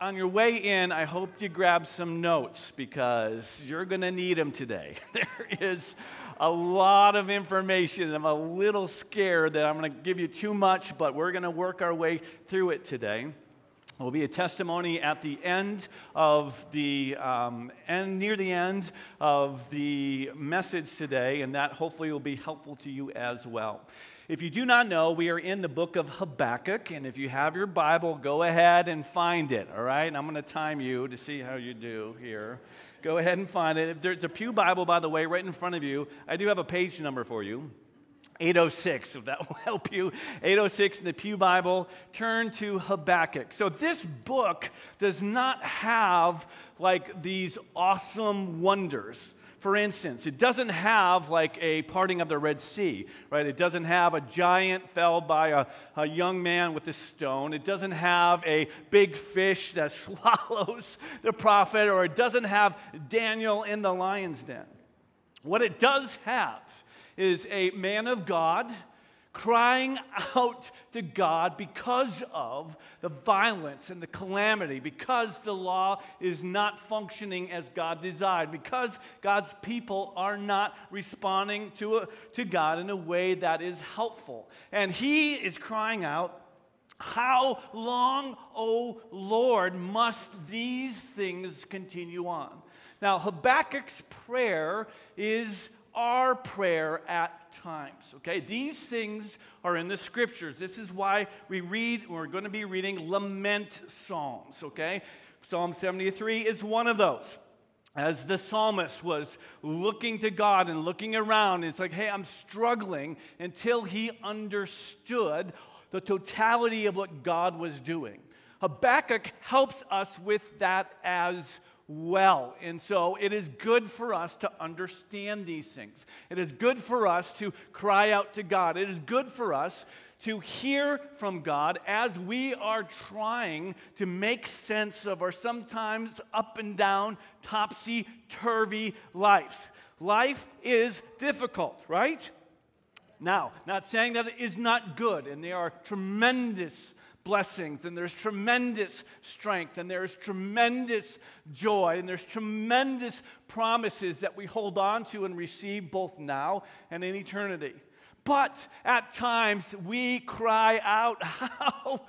on your way in, I hope you grab some notes because you're going to need them today. There is a lot of information. I'm a little scared that I'm going to give you too much, but we're going to work our way through it today. There will be a testimony at the end of the, near the end of the message today, and that hopefully will be helpful to you as well. If you do not know, we are in the book of Habakkuk, and if you have your Bible, go ahead and find it, all right? And I'm going to time you to see how you do here. Go ahead and find it. If there's a Pew Bible, by the way, right in front of you. I do have a page number for you. 806, if that will help you. 806 in the Pew Bible. Turn to Habakkuk. So this book does not have like these awesome wonders. For instance, it doesn't have like a parting of the Red Sea, right? It doesn't have a giant felled by a young man with a stone. It doesn't have a big fish that swallows the prophet, or it doesn't have Daniel in the lion's den. What it does have is a man of God crying out to God because of the violence and the calamity, because the law is not functioning as God desired, because God's people are not responding to God in a way that is helpful. And he is crying out, "How long, O Lord, must these things continue on?" Now, Habakkuk's prayer is our prayer at times, okay? These things are in the scriptures. This is why we're going to be reading lament psalms, okay? Psalm 73 is one of those. As the psalmist was looking to God and looking around, it's like, hey, I'm struggling, until he understood the totality of what God was doing. Habakkuk helps us with that as well. And so it is good for us to understand these things. It is good for us to cry out to God. It is good for us to hear from God as we are trying to make sense of our sometimes up and down, topsy-turvy life. Life is difficult, right? Now, not saying that it is not good, and there are tremendous blessings, and there's tremendous strength, and there's tremendous joy, and there's tremendous promises that we hold on to and receive both now and in eternity. But at times we cry out, "How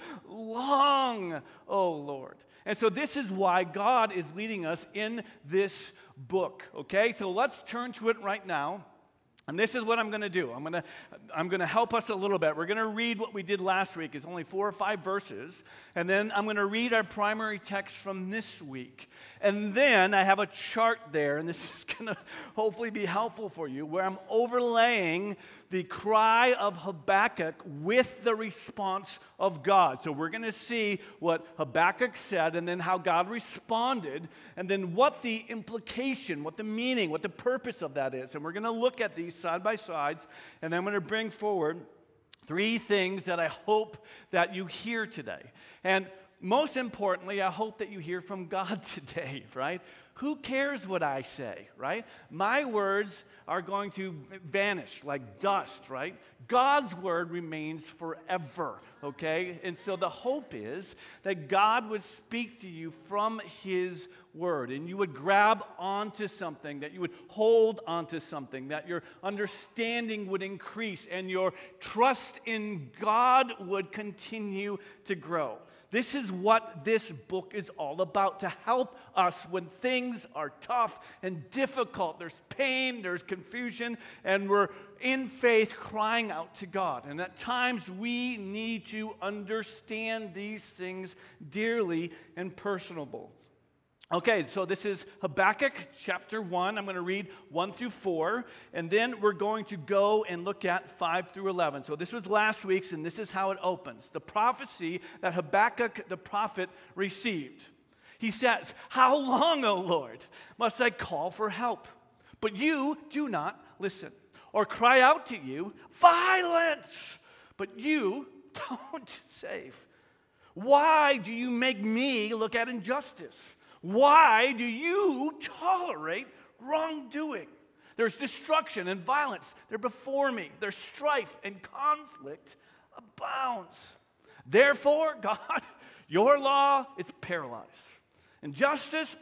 long, O Lord?" And so this is why God is leading us in this book, okay? So let's turn to it right now. And this is what I'm going to do. I'm going to help us a little bit. We're going to read what we did last week. It's only 4 or 5 verses. And then I'm going to read our primary text from this week. And then I have a chart there, and this is going to hopefully be helpful for you, where I'm overlaying the cry of Habakkuk with the response of God. So we're going to see what Habakkuk said, and then how God responded, and then what the implication, what the meaning, what the purpose of that is. And we're going to look at these side by sides, and I'm going to bring forward 3 things that I hope that you hear today. And most importantly, I hope that you hear from God today, right? Who cares what I say, right? My words are going to vanish like dust, right? God's word remains forever, okay? And so the hope is that God would speak to you from his word, and you would grab onto something, that you would hold onto something, that your understanding would increase, and your trust in God would continue to grow. This is what this book is all about, to help us when things are tough and difficult. There's pain, there's confusion, and we're in faith crying out to God. And at times we need to understand these things dearly and personable. Okay, so this is Habakkuk chapter 1. I'm going to read 1 through 4, and then we're going to go and look at 5 through 11. So this was last week's, and this is how it opens. The prophecy that Habakkuk the prophet received. He says, "How long, O Lord, must I call for help? But you do not listen. Or cry out to you, violence, but you don't save. Why do you make me look at injustice? Why do you tolerate wrongdoing? There's destruction and violence. They're before me. There's strife and conflict abounds. Therefore, God, Your law, it's paralyzed. And justice,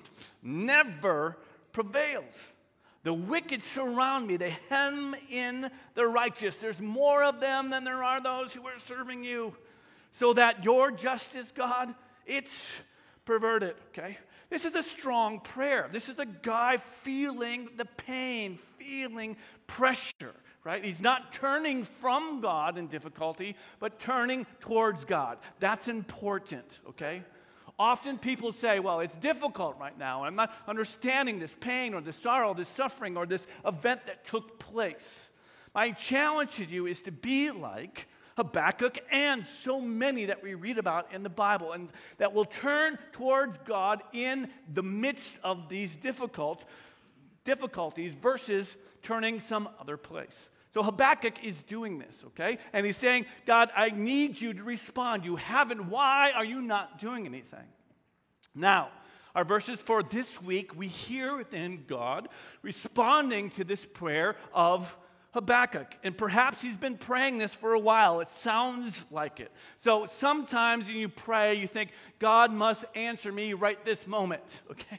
never prevails. The wicked surround me. They hem in the righteous. There's more of them than there are those who are serving you. So that your justice, God, it's perverted, okay? This is a strong prayer. This is a guy feeling the pain, feeling pressure, right? He's not turning from God in difficulty, but turning towards God. That's important, okay? Often people say, well, it's difficult right now. I'm not understanding this pain or this sorrow, this suffering, or this event that took place. My challenge to you is to be like Habakkuk and so many that we read about in the Bible, and that will turn towards God in the midst of these difficulties versus turning some other place. So Habakkuk is doing this, okay? And he's saying, God, I need you to respond. You haven't. Why are you not doing anything? Now, our verses for this week, we hear within God responding to this prayer of Habakkuk. And perhaps he's been praying this for a while. It sounds like it. So sometimes when you pray, you think, God must answer me right this moment, okay?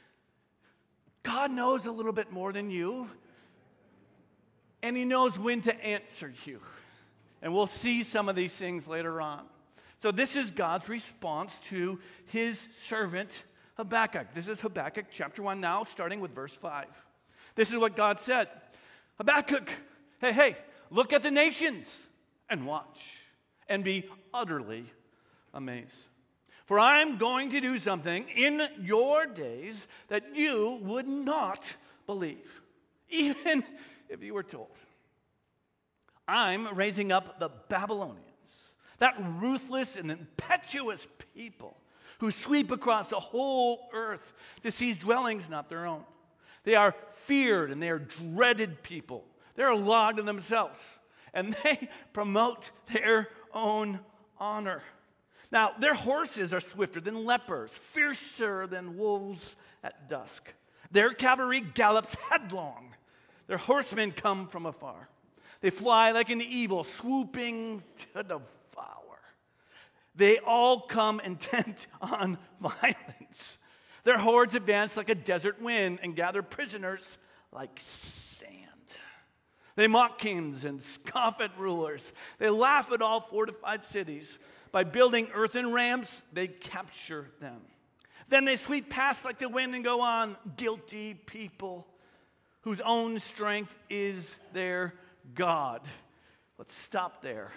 God knows a little bit more than you. And he knows when to answer you. And we'll see some of these things later on. So this is God's response to his servant Habakkuk. This is Habakkuk chapter 1 now, starting with verse 5. This is what God said. Habakkuk, hey, look at the nations and watch and be utterly amazed. For I'm going to do something in your days that you would not believe, even if you were told. I'm raising up the Babylonians, that ruthless and impetuous people who sweep across the whole earth to seize dwellings not their own. They are feared and they are dreaded people. They're a law to themselves, and they promote their own honor. Now, their horses are swifter than lepers, fiercer than wolves at dusk. Their cavalry gallops headlong. Their horsemen come from afar. They fly like an eagle, swooping to devour. They all come intent on violence. Their hordes advance like a desert wind and gather prisoners like sand. They mock kings and scoff at rulers. They laugh at all fortified cities. By building earthen ramps, they capture them. Then they sweep past like the wind and go on. Guilty people whose own strength is their God. Let's stop there.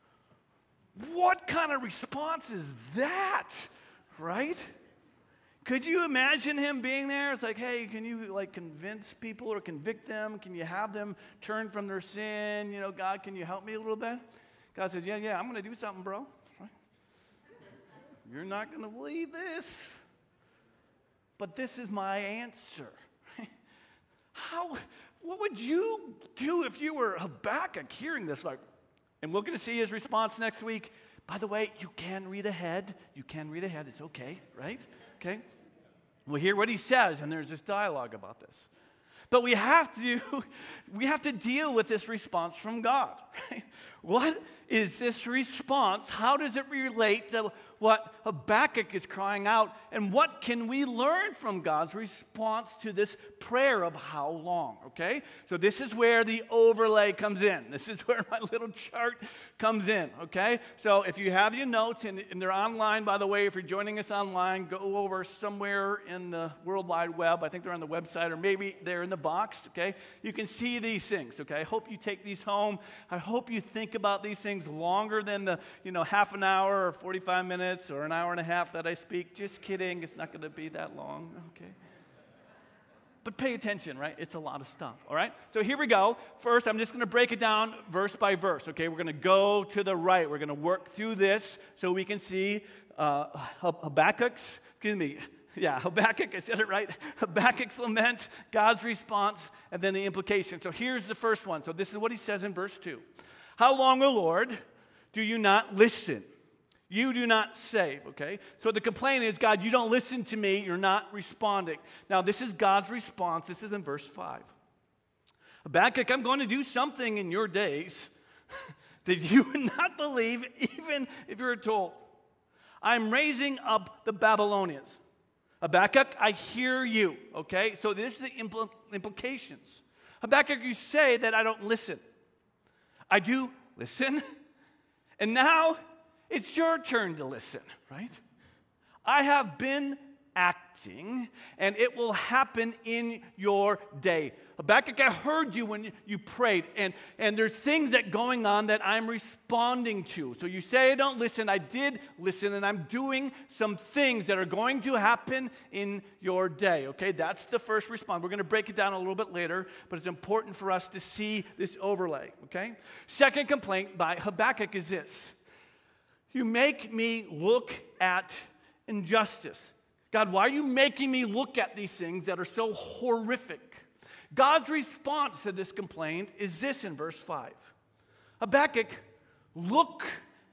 What kind of response is that, right? Could you imagine him being there? It's like, hey, can you convince people or convict them? Can you have them turn from their sin? You know, God, can you help me a little bit? God says, yeah, I'm going to do something, bro. Right? You're not going to believe this. But this is my answer. What would you do if you were Habakkuk hearing this? And we're going to see his response next week. By the way, you can read ahead. It's okay, right? Okay? We'll hear what he says, and there's this dialogue about this. But we have to deal with this response from God. Right? What is this response? How does it relate to what Habakkuk is crying out? And what can we learn from God's response to this prayer of how long? Okay? So this is where the overlay comes in. This is where my little chart comes in. Okay? So if you have your notes, and they're online, by the way, if you're joining us online, go over somewhere in the World Wide Web. I think they're on the website, or maybe they're in the box. Okay? You can see these things. Okay? I hope you take these home. I hope you think about these things longer than the half an hour or 45 minutes or an hour and a half that I speak. Just kidding. It's not going to be that long. Okay? But pay attention, right? It's a lot of stuff, all right? So here we go. First, I'm just going to break it down verse by verse, okay? We're going to go to the right. We're going to work through this so we can see Habakkuk, I said it right. Habakkuk's lament, God's response, and then the implication. So here's the first one. So this is what he says in verse 2. How long, O Lord, do you not listen? You do not save, okay? So the complaint is, God, you don't listen to me. You're not responding. Now, this is God's response. This is in verse 5. Habakkuk, I'm going to do something in your days that you would not believe, even if you were told. I'm raising up the Babylonians. Habakkuk, I hear you, okay? So this is the implications. Habakkuk, you say that I don't listen. I do listen. And now it's your turn to listen, right? I have been acting, and it will happen in your day. Habakkuk, I heard you when you prayed, and there's things that going on that I'm responding to. So you say I don't listen. I did listen, and I'm doing some things that are going to happen in your day, okay? That's the first response. We're going to break it down a little bit later, but it's important for us to see this overlay, okay? Second complaint by Habakkuk is this. You make me look at injustice. God, why are you making me look at these things that are so horrific? God's response to this complaint is this in verse 5. Habakkuk, look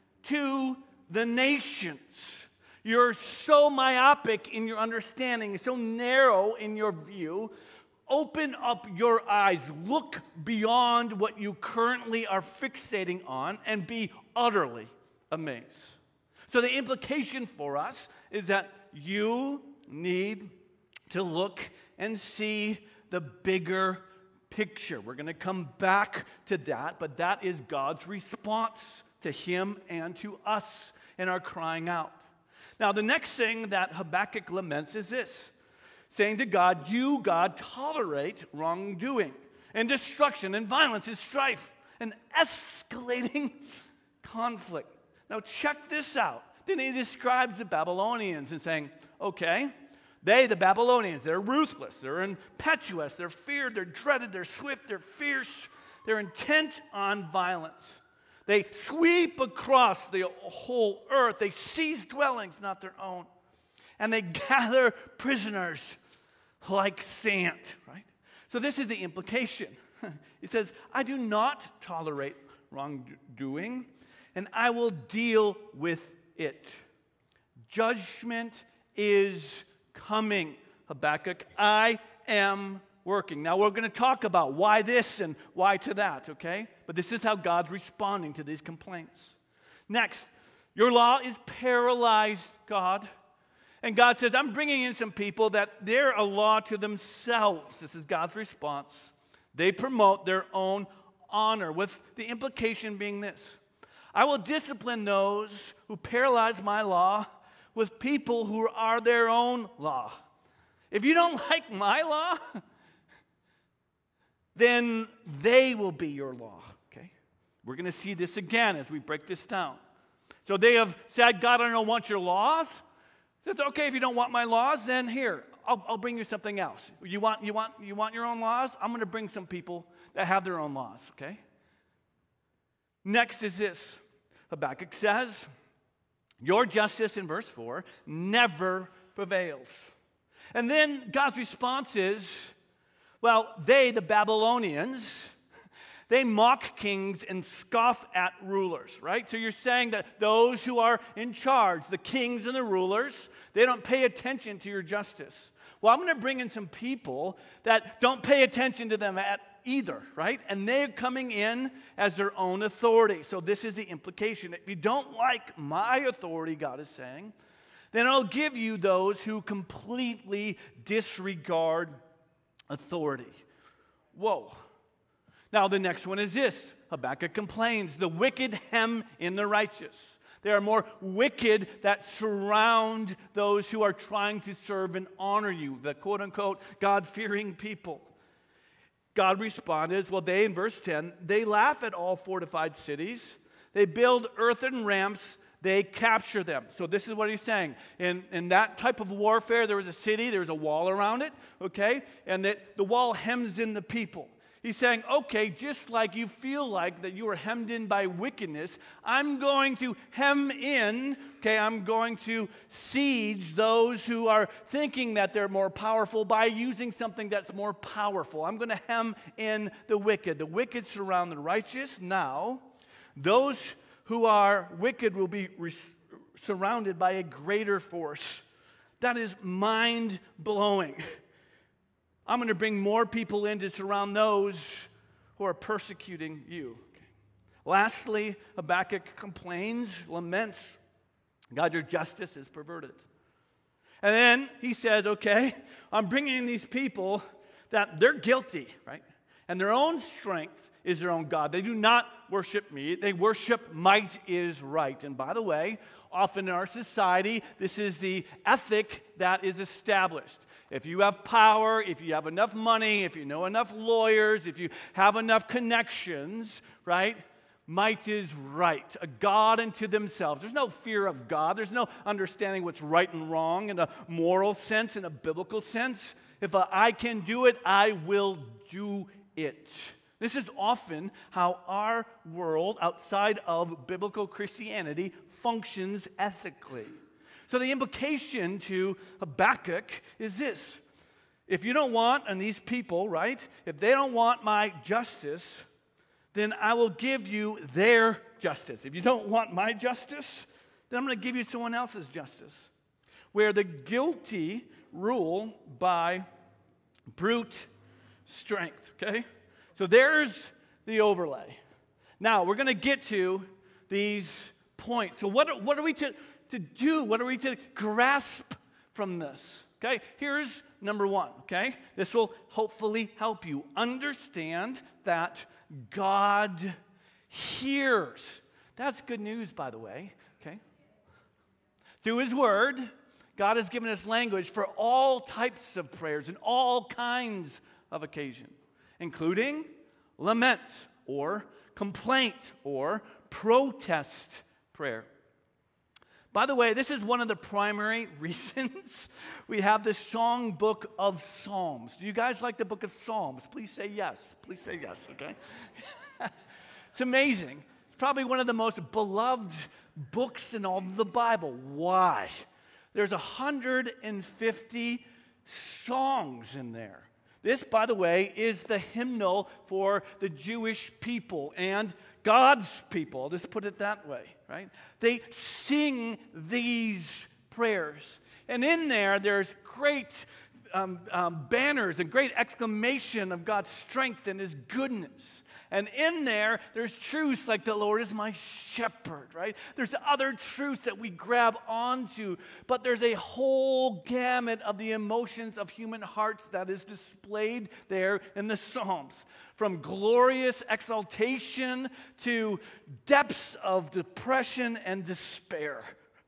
to the nations. You're so myopic in your understanding, so narrow in your view. Open up your eyes. Look beyond what you currently are fixating on and be utterly amazed. So the implication for us is that you need to look and see the bigger picture. We're going to come back to that, but that is God's response to him and to us in our crying out. Now, the next thing that Habakkuk laments is this, saying to God, you, God, tolerate wrongdoing and destruction and violence and strife and escalating conflict. Now, check this out. Then he describes the Babylonians and saying, okay, they, the Babylonians, they're ruthless, they're impetuous, they're feared, they're dreaded, they're swift, they're fierce, they're intent on violence. They sweep across the whole earth. They seize dwellings not their own. And they gather prisoners like sand, right? So this is the implication. It says, I do not tolerate wrongdoing, and I will deal with it. Judgment is coming, Habakkuk. I am working. Now we're going to talk about why this and why to that, okay? But this is how God's responding to these complaints. Next, your law is paralyzed, God. And God says, I'm bringing in some people that they're a law to themselves. This is God's response. They promote their own honor, with the implication being this. I will discipline those who paralyze my law with people who are their own law. If you don't like my law, then they will be your law, okay? We're going to see this again as we break this down. So they have said, God, I don't want your laws. He says, okay, if you don't want my laws, then here, I'll bring you something else. You want your own laws? I'm going to bring some people that have their own laws, okay? Next is this. Habakkuk says, your justice, in verse 4, never prevails. And then God's response is, well, they, the Babylonians, they mock kings and scoff at rulers, right? So you're saying that those who are in charge, the kings and the rulers, they don't pay attention to your justice. Well, I'm going to bring in some people that don't pay attention to them at either, right? And they're coming in as their own authority. So this is the implication. If you don't like my authority, God is saying, then I'll give you those who completely disregard authority. Whoa. Now the next one is this. Habakkuk complains, the wicked hem in the righteous. There are more wicked that surround those who are trying to serve and honor you, the quote-unquote God-fearing people. God responded, well, they, in verse 10, they laugh at all fortified cities. They build earthen ramps. They capture them. So this is what he's saying. In that type of warfare, there was a city, there was a wall around it, okay? And that the wall hems in the people. He's saying, okay, just like you feel like that you are hemmed in by wickedness, I'm going to hem in, okay, I'm going to siege those who are thinking that they're more powerful by using something that's more powerful. I'm going to hem in the wicked. The wicked surround the righteous. Now, those who are wicked will be surrounded by a greater force. That is mind-blowing. I'm going to bring more people in to surround those who are persecuting you. Okay. Lastly, Habakkuk complains, laments God, your justice is perverted. And then he says, okay, I'm bringing in these people that they're guilty, right? And their own strength is their own God. They do not worship me. They worship might is right. And by the way, often in our society, this is the ethic that is established. If you have power, if you have enough money, if you know enough lawyers, if you have enough connections, right? Might is right, a God unto themselves. There's no fear of God. There's no understanding what's right and wrong in a moral sense, in a biblical sense. If I can do it, I will do it. This is often how our world outside of biblical Christianity functions ethically. So the implication to Habakkuk is this. If you don't want, and these people, right, if they don't want my justice, then I will give you their justice. If you don't want my justice, then I'm going to give you someone else's justice. Where the guilty rule by brute strength, okay? So there's the overlay. Now, we're going to get to these points. So what are we to do? What are we to grasp from this? Okay, here's number one, okay? This will hopefully help you understand that God hears. That's good news, by the way, okay? Through His Word, God has given us language for all types of prayers and all kinds of occasion, including lament or complaint or protest prayer. By the way, this is one of the primary reasons we have the song book of Psalms. Do you guys like the book of Psalms? Please say yes. Please say yes, okay? It's amazing. It's probably one of the most beloved books in all of the Bible. Why? There's 150 songs in there. This, by the way, is the hymnal for the Jewish people and God's people. Let's put it that way, right? They sing these prayers. And in there, there's great banners and great exclamation of God's strength and His goodness. And in there, there's truths like the Lord is my shepherd, right? There's other truths that we grab onto, but there's a whole gamut of the emotions of human hearts that is displayed there in the Psalms. From glorious exaltation to depths of depression and despair.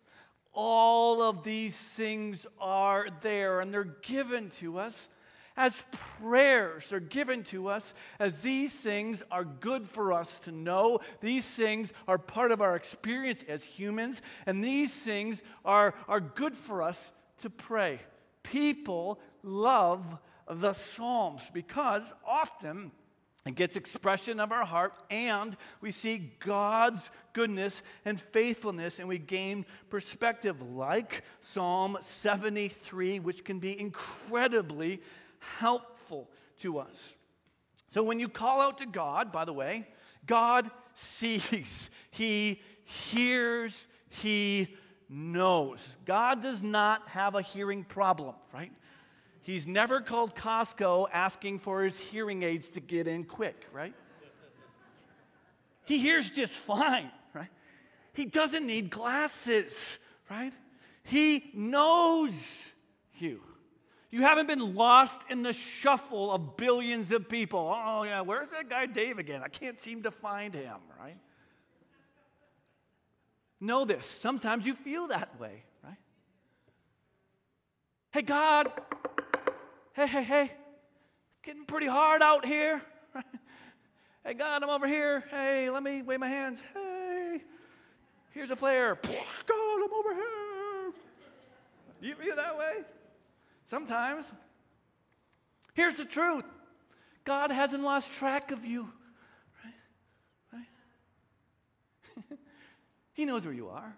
All of these things are there, and they're given to us as prayers. They're given to us as these things are good for us to know. These things are part of our experience as humans, and these things are good for us to pray. People love the Psalms because often it gets expression of our heart, and we see God's goodness and faithfulness, and we gain perspective, like Psalm 73, which can be incredibly helpful to us. So when you call out to God, by the way, God sees, He hears, He knows. God does not have a hearing problem, right? He's never called Costco asking for his hearing aids to get in quick, right? He hears just fine, right? He doesn't need glasses, right? He knows you. You haven't been lost in the shuffle of billions of people. Oh, yeah, where's that guy Dave again? I can't seem to find him, right? Know this. Sometimes you feel that way, right? Hey, God. Hey, it's getting pretty hard out here. Hey, God, I'm over here. Hey, let me wave my hands. Hey, here's a flare. God, I'm over here. You feel that way? Sometimes. Here's the truth. God hasn't lost track of you. Right? He knows where you are.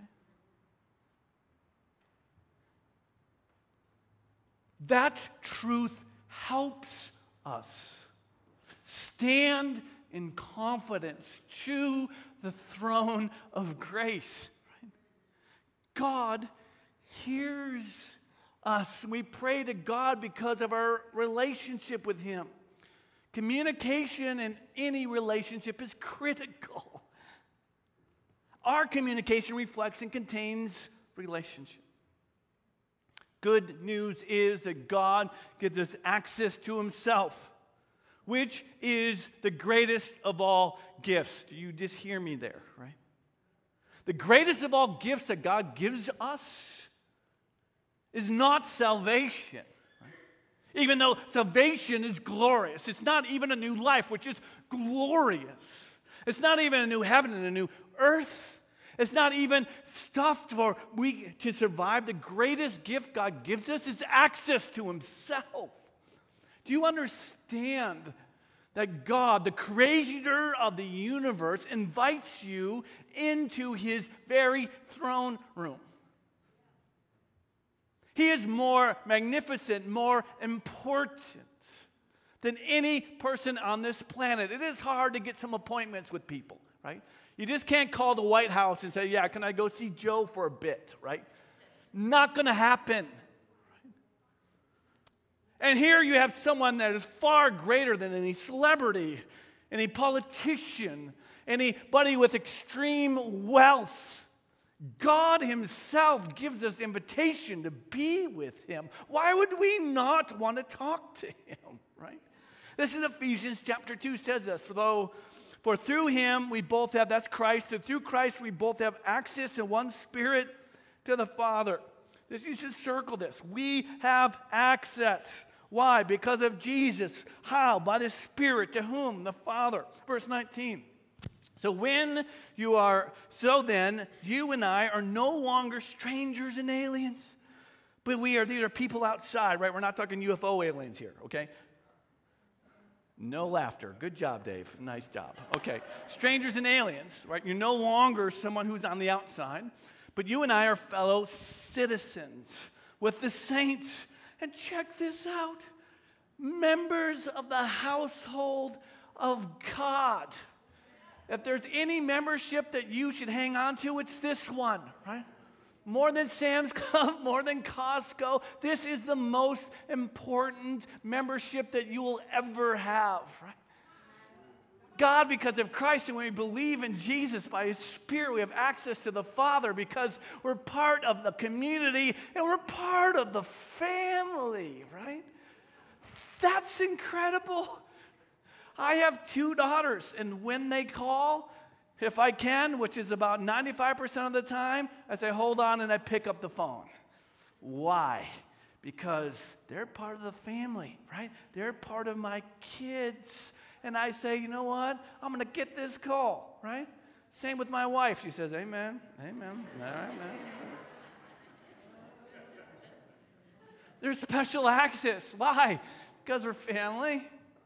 That truth helps us stand in confidence to the throne of grace. Right? God hears us. We pray to God because of our relationship with Him. Communication in any relationship is critical. Our communication reflects and contains relationship. Good news is that God gives us access to himself, which is the greatest of all gifts. Do you just hear me there, right? The greatest of all gifts that God gives us is not salvation. Right? Even though salvation is glorious. It's not even a new life, which is glorious. It's not even a new heaven and a new earth. It's not even stuff for we to survive. The greatest gift God gives us is access to himself. Do you understand that God, the creator of the universe, invites you into his very throne room? He is more magnificent, more important than any person on this planet. It is hard to get some appointments with people, right? You just can't call the White House and say, yeah, can I go see Joe for a bit, right? Not going to happen. And here you have someone that is far greater than any celebrity, any politician, anybody with extreme wealth. God himself gives us invitation to be with him. Why would we not want to talk to him, right? This is Ephesians chapter 2 says this, for through him we both have, that's Christ, and through Christ we both have access in one spirit to the Father. You should circle this. We have access. Why? Because of Jesus. How? By the Spirit. To whom? The Father. Verse 19. So then, you and I are no longer strangers and aliens, but these are people outside, right? We're not talking UFO aliens here, okay? No laughter. Good job, Dave. Nice job. Okay. Strangers and aliens, right? You're no longer someone who's on the outside, but you and I are fellow citizens with the saints. And check this out. Members of the household of God. If there's any membership that you should hang on to, it's this one, right? More than Sam's Club, more than Costco. This is the most important membership that you will ever have, right? God, because of Christ, and when we believe in Jesus by his Spirit, we have access to the Father because we're part of the community and we're part of the family, right? That's incredible. I have 2 daughters, and when they call, if I can, which is about 95% of the time, I say, hold on, and I pick up the phone. Why? Because they're part of the family, right? They're part of my kids. And I say, you know what? I'm going to get this call, right? Same with my wife. She says, amen, amen, all right, man. There's special access. Why? Because we're family.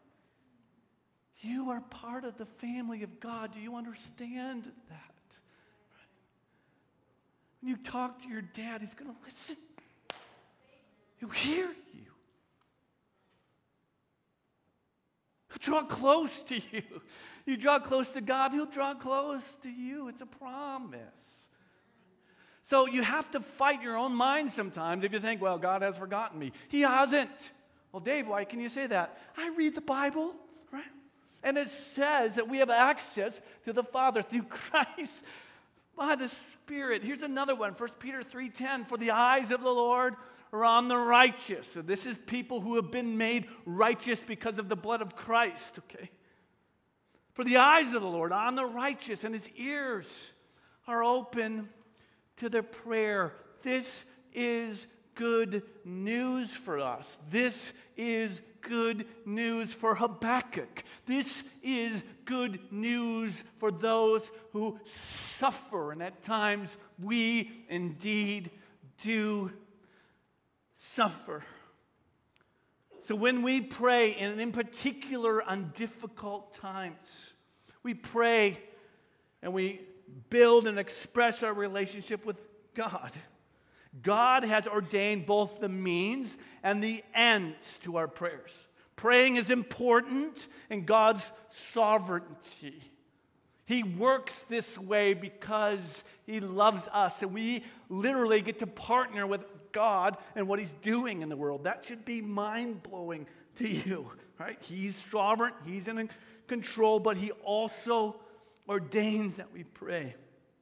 You are part of the family of God. Do you understand that? When you talk to your dad, he's going to listen. He'll hear you. He'll draw close to you. You draw close to God, he'll draw close to you. It's a promise. So you have to fight your own mind sometimes if you think, well, God has forgotten me. He hasn't. Well, Dave, why can you say that? I read the Bible, right? And it says that we have access to the Father through Christ by the Spirit. Here's another one, 1 Peter 3:10. For the eyes of the Lord are on the righteous. So this is people who have been made righteous because of the blood of Christ, okay? For the eyes of the Lord are on the righteous, and his ears are open to their prayer. This is good news for us. This is good news for Habakkuk. This is good news for those who suffer. And at times we indeed do suffer. So when we pray, and in particular on difficult times, we pray and we build and express our relationship with God. God has ordained both the means and the ends to our prayers. Praying is important in God's sovereignty. He works this way because he loves us, and we literally get to partner with God and what he's doing in the world. That should be mind-blowing to you, right? He's sovereign, he's in control, but he also ordains that we pray.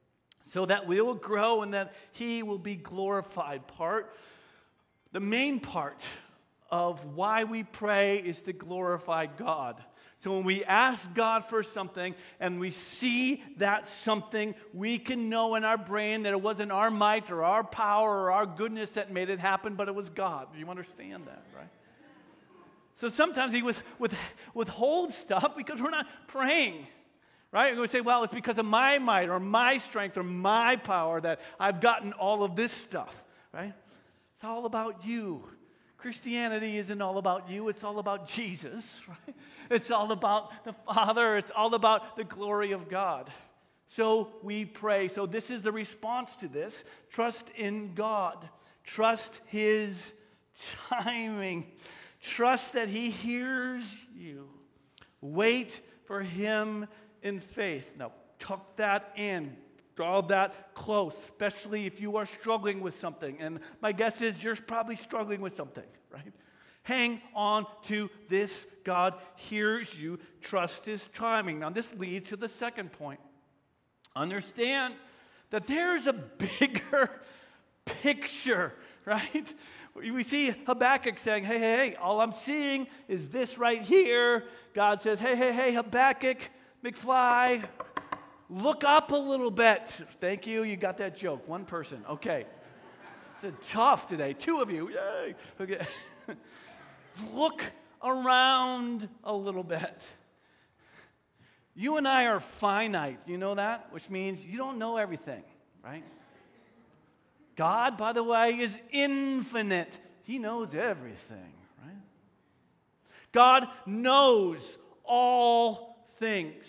so that we will grow and that he will be glorified. The main part of why we pray is to glorify God. So when we ask God for something and we see that something, we can know in our brain that it wasn't our might or our power or our goodness that made it happen, but it was God. Do you understand that, right? So sometimes he withholds stuff because we're not praying, right? We say, well, it's because of my might or my strength or my power that I've gotten all of this stuff, right? It's all about you. Christianity isn't all about you. It's all about Jesus, right? It's all about the Father. It's all about the glory of God. So we pray. So this is the response to this. Trust in God. Trust his timing. Trust that he hears you. Wait for him in faith. Now, tuck that in. Draw that close, especially if you are struggling with something. And my guess is you're probably struggling with something, right? Hang on to this. God hears you. Trust his timing. Now, this leads to the second point. Understand that there's a bigger picture, right? We see Habakkuk saying, hey, all I'm seeing is this right here. God says, hey, Habakkuk, McFly, look up a little bit. Thank you. You got that joke. One person. Okay. It's tough today. Two of you. Yay. Okay. Look around a little bit. You and I are finite. You know that? Which means you don't know everything, right? God, by the way, is infinite. He knows everything, right? God knows all things.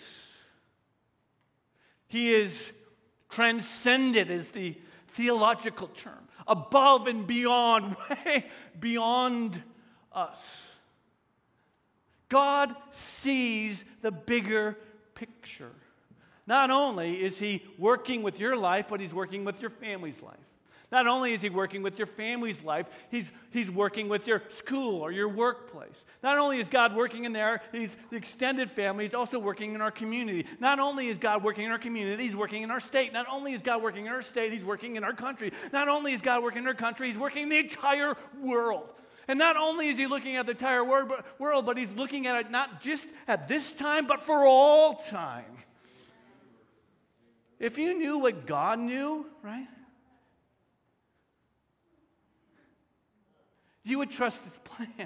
He is transcendent, is the theological term. Above and beyond, way beyond us. God sees the bigger picture. Not only is he working with your life, but he's working with your family's life. Not only is he working with your family's life, he's working with your school or your workplace. Not only is God working in there, he's the extended family, he's also working in our community. Not only is God working in our community, he's working in our state. Not only is God working in our state, he's working in our country. Not only is God working in our country, he's working in the entire world. And not only is he looking at the entire world, but he's looking at it not just at this time, but for all time. If you knew what God knew, right? You would trust his plan.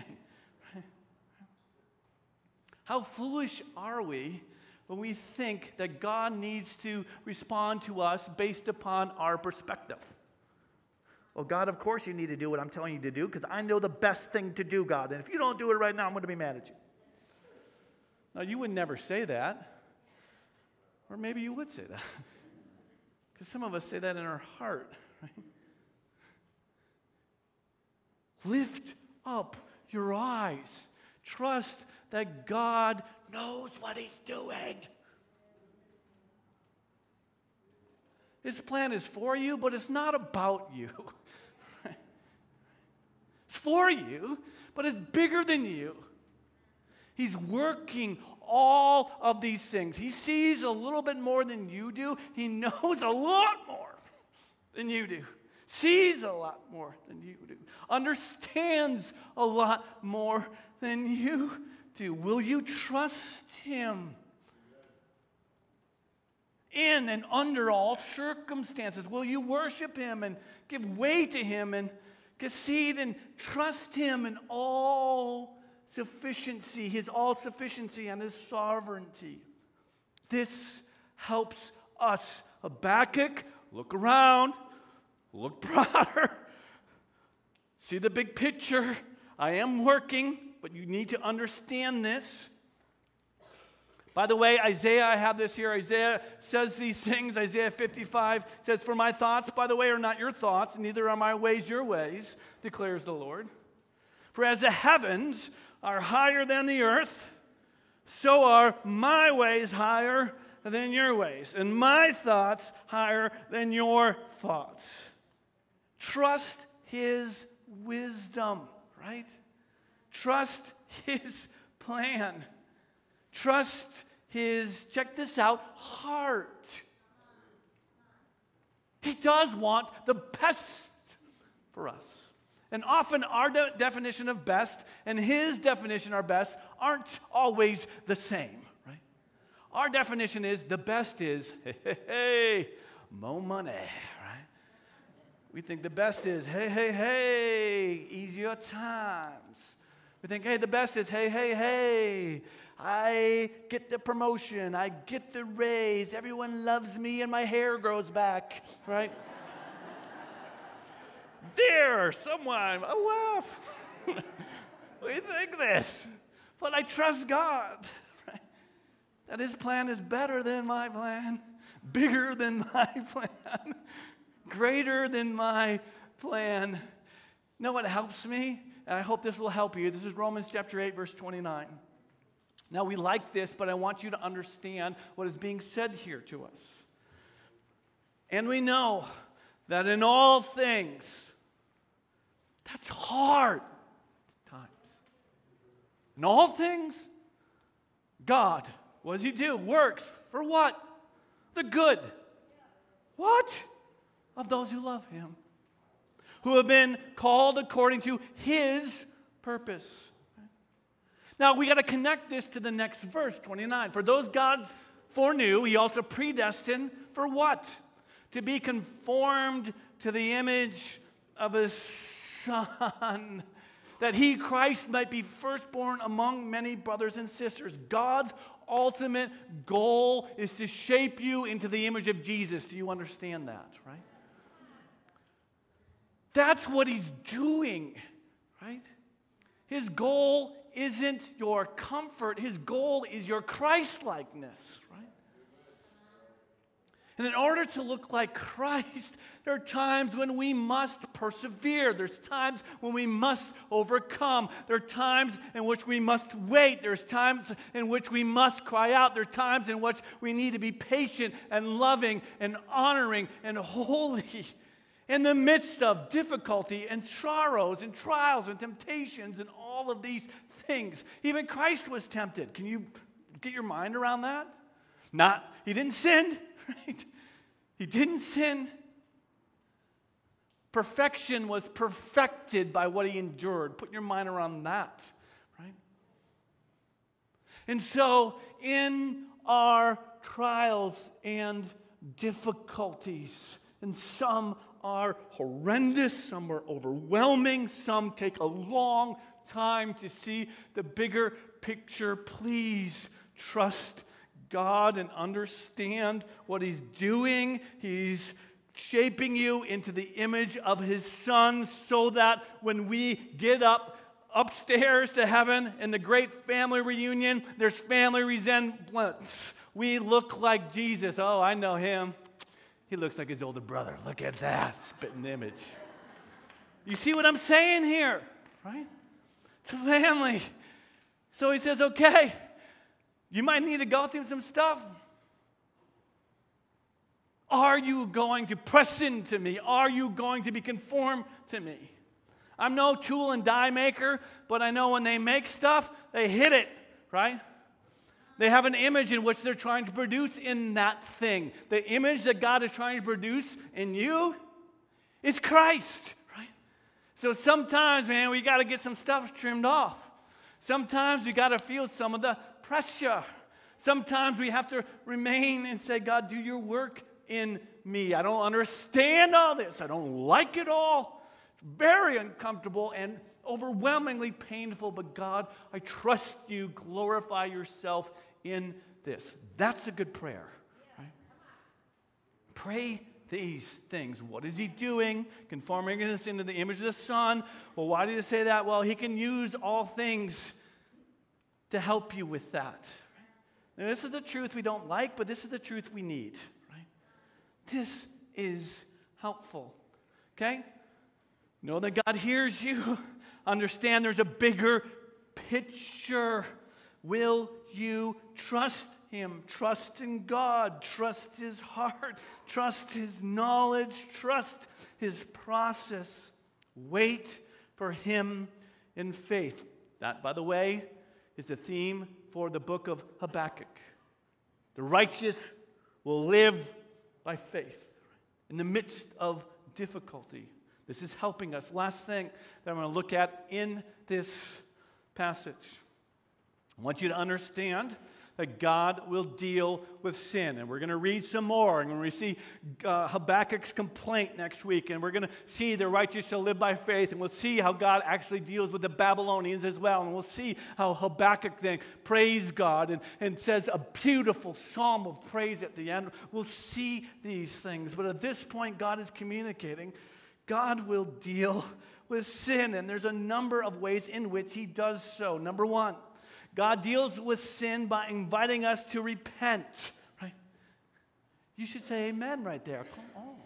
How foolish are we when we think that God needs to respond to us based upon our perspective? Well, God, of course you need to do what I'm telling you to do because I know the best thing to do, God. And if you don't do it right now, I'm going to be mad at you. Now, you would never say that. Or maybe you would say that. Because some of us say that in our heart, right? Lift up your eyes. Trust that God knows what he's doing. His plan is for you, but it's not about you. It's for you, but it's bigger than you. He's working all of these things. He sees a little bit more than you do. He knows a lot more than you do. Sees a lot more than you do. Understands a lot more than you do. Will you trust him? In and under all circumstances, will you worship him and give way to him and concede and trust him in all sufficiency, his all sufficiency and his sovereignty? This helps us. Habakkuk, look around. Look broader. See the big picture. I am working, but you need to understand this. By the way, Isaiah, I have this here. Isaiah says these things. Isaiah 55 says, "For my thoughts, by the way, are not your thoughts, neither are my ways your ways, declares the Lord. For as the heavens are higher than the earth, so are my ways higher than your ways, and my thoughts higher than your thoughts." Trust his wisdom, right? Trust his plan. Trust his, check this out, heart. He does want the best for us. And often our definition of best and his definition of best aren't always the same, right? Our definition is the best is, hey, more money, right? We think the best is, hey, easier times. We think, hey, the best is, hey, I get the promotion, I get the raise, everyone loves me and my hair grows back, right? There, someone, a laugh. We think this, but I trust God, right? That his plan is better than my plan, bigger than my plan, greater than my plan. You know what helps me? And I hope this will help you. This is Romans chapter 8, verse 29. Now, we like this, but I want you to understand what is being said here to us. And we know that in all things, that's hard at times. In all things, God, what does he do? Works for what? The good. What? Of those who love him, who have been called according to his purpose. Now, we got to connect this to the next verse, 29. For those God foreknew, he also predestined for what? To be conformed to the image of his Son, that he, Christ, might be firstborn among many brothers and sisters. God's ultimate goal is to shape you into the image of Jesus. Do you understand that, right? That's what he's doing, right? His goal isn't your comfort. His goal is your Christ-likeness, right? And in order to look like Christ, there are times when we must persevere. There's times when we must overcome. There are times in which we must wait. There's times in which we must cry out. There are times in which we need to be patient and loving and honoring and holy in the midst of difficulty and sorrows and trials and temptations and all of these things. Even Christ was tempted. Can you get your mind around that? He didn't sin, right? He didn't sin. Perfection was perfected by what he endured. Put your mind around that, right? And so, in our trials and difficulties, and some are horrendous, some are overwhelming, some take a long time to see the bigger picture. Please trust God and understand what he's doing. He's shaping you into the image of his Son so that when we get upstairs to heaven in the great family reunion, there's family resemblance. We look like Jesus. Oh, I know him. He looks like his older brother. Look at that spitting image. You see what I'm saying here, right? It's a family. So he says, okay, you might need to go through some stuff. Are you going to press into me? Are you going to be conformed to me? I'm no tool and die maker, but I know when they make stuff, they hit it, right? They have an image in which they're trying to produce in that thing. The image that God is trying to produce in you is Christ, right? So sometimes, man, we got to get some stuff trimmed off. Sometimes we got to feel some of the pressure. Sometimes we have to remain and say, God, do your work in me. I don't understand all this. I don't like it all. It's very uncomfortable and overwhelmingly painful, but God, I trust you. Glorify yourself in this. That's a good prayer, right? Pray these things. What is he doing? Conforming us into the image of the Son. Well, why did he say that? Well, he can use all things to help you with that. Now, this is the truth we don't like, but this is the truth we need, right? This is helpful, okay? Know that God hears you. Understand there's a bigger picture. Will you trust him? Trust in God. Trust his heart. Trust his knowledge. Trust his process. Wait for him in faith. That, by the way, is the theme for the book of Habakkuk. The righteous will live by faith. in the midst of difficulty. This is helping us. Last thing that I'm going to look at in this passage. I want you to understand that God will deal with sin. And we're going to read some more. And when we see Habakkuk's complaint next week, and we're going to see the righteous shall live by faith, and we'll see how God actually deals with the Babylonians as well. And we'll see how Habakkuk then prays God and says a beautiful psalm of praise at the end. We'll see these things. But at this point, God is communicating God will deal with sin. And there's a number of ways in which he does so. Number one, God deals with sin by inviting us to repent, right? You should say amen right there. Come on.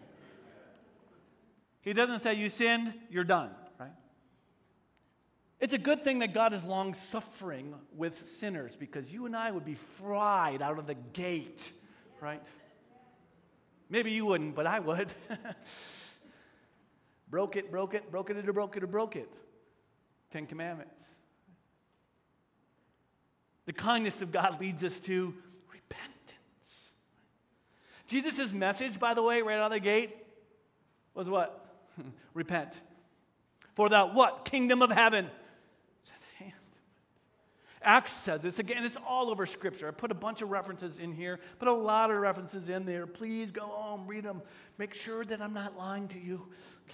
He doesn't say you sinned, you're done, right? It's a good thing that God is long-suffering with sinners because you and I would be fried out of the gate, right? Maybe you wouldn't, but I would. Broke it. 10 Commandments. The kindness of God leads us to repentance. Jesus' message, by the way, right out of the gate, was what? Repent. For the what? Kingdom of heaven is at hand. Acts says this. Again, it's all over Scripture. I put a bunch of references in here, put a lot of references in there. Please go home, read them. Make sure that I'm not lying to you. Okay.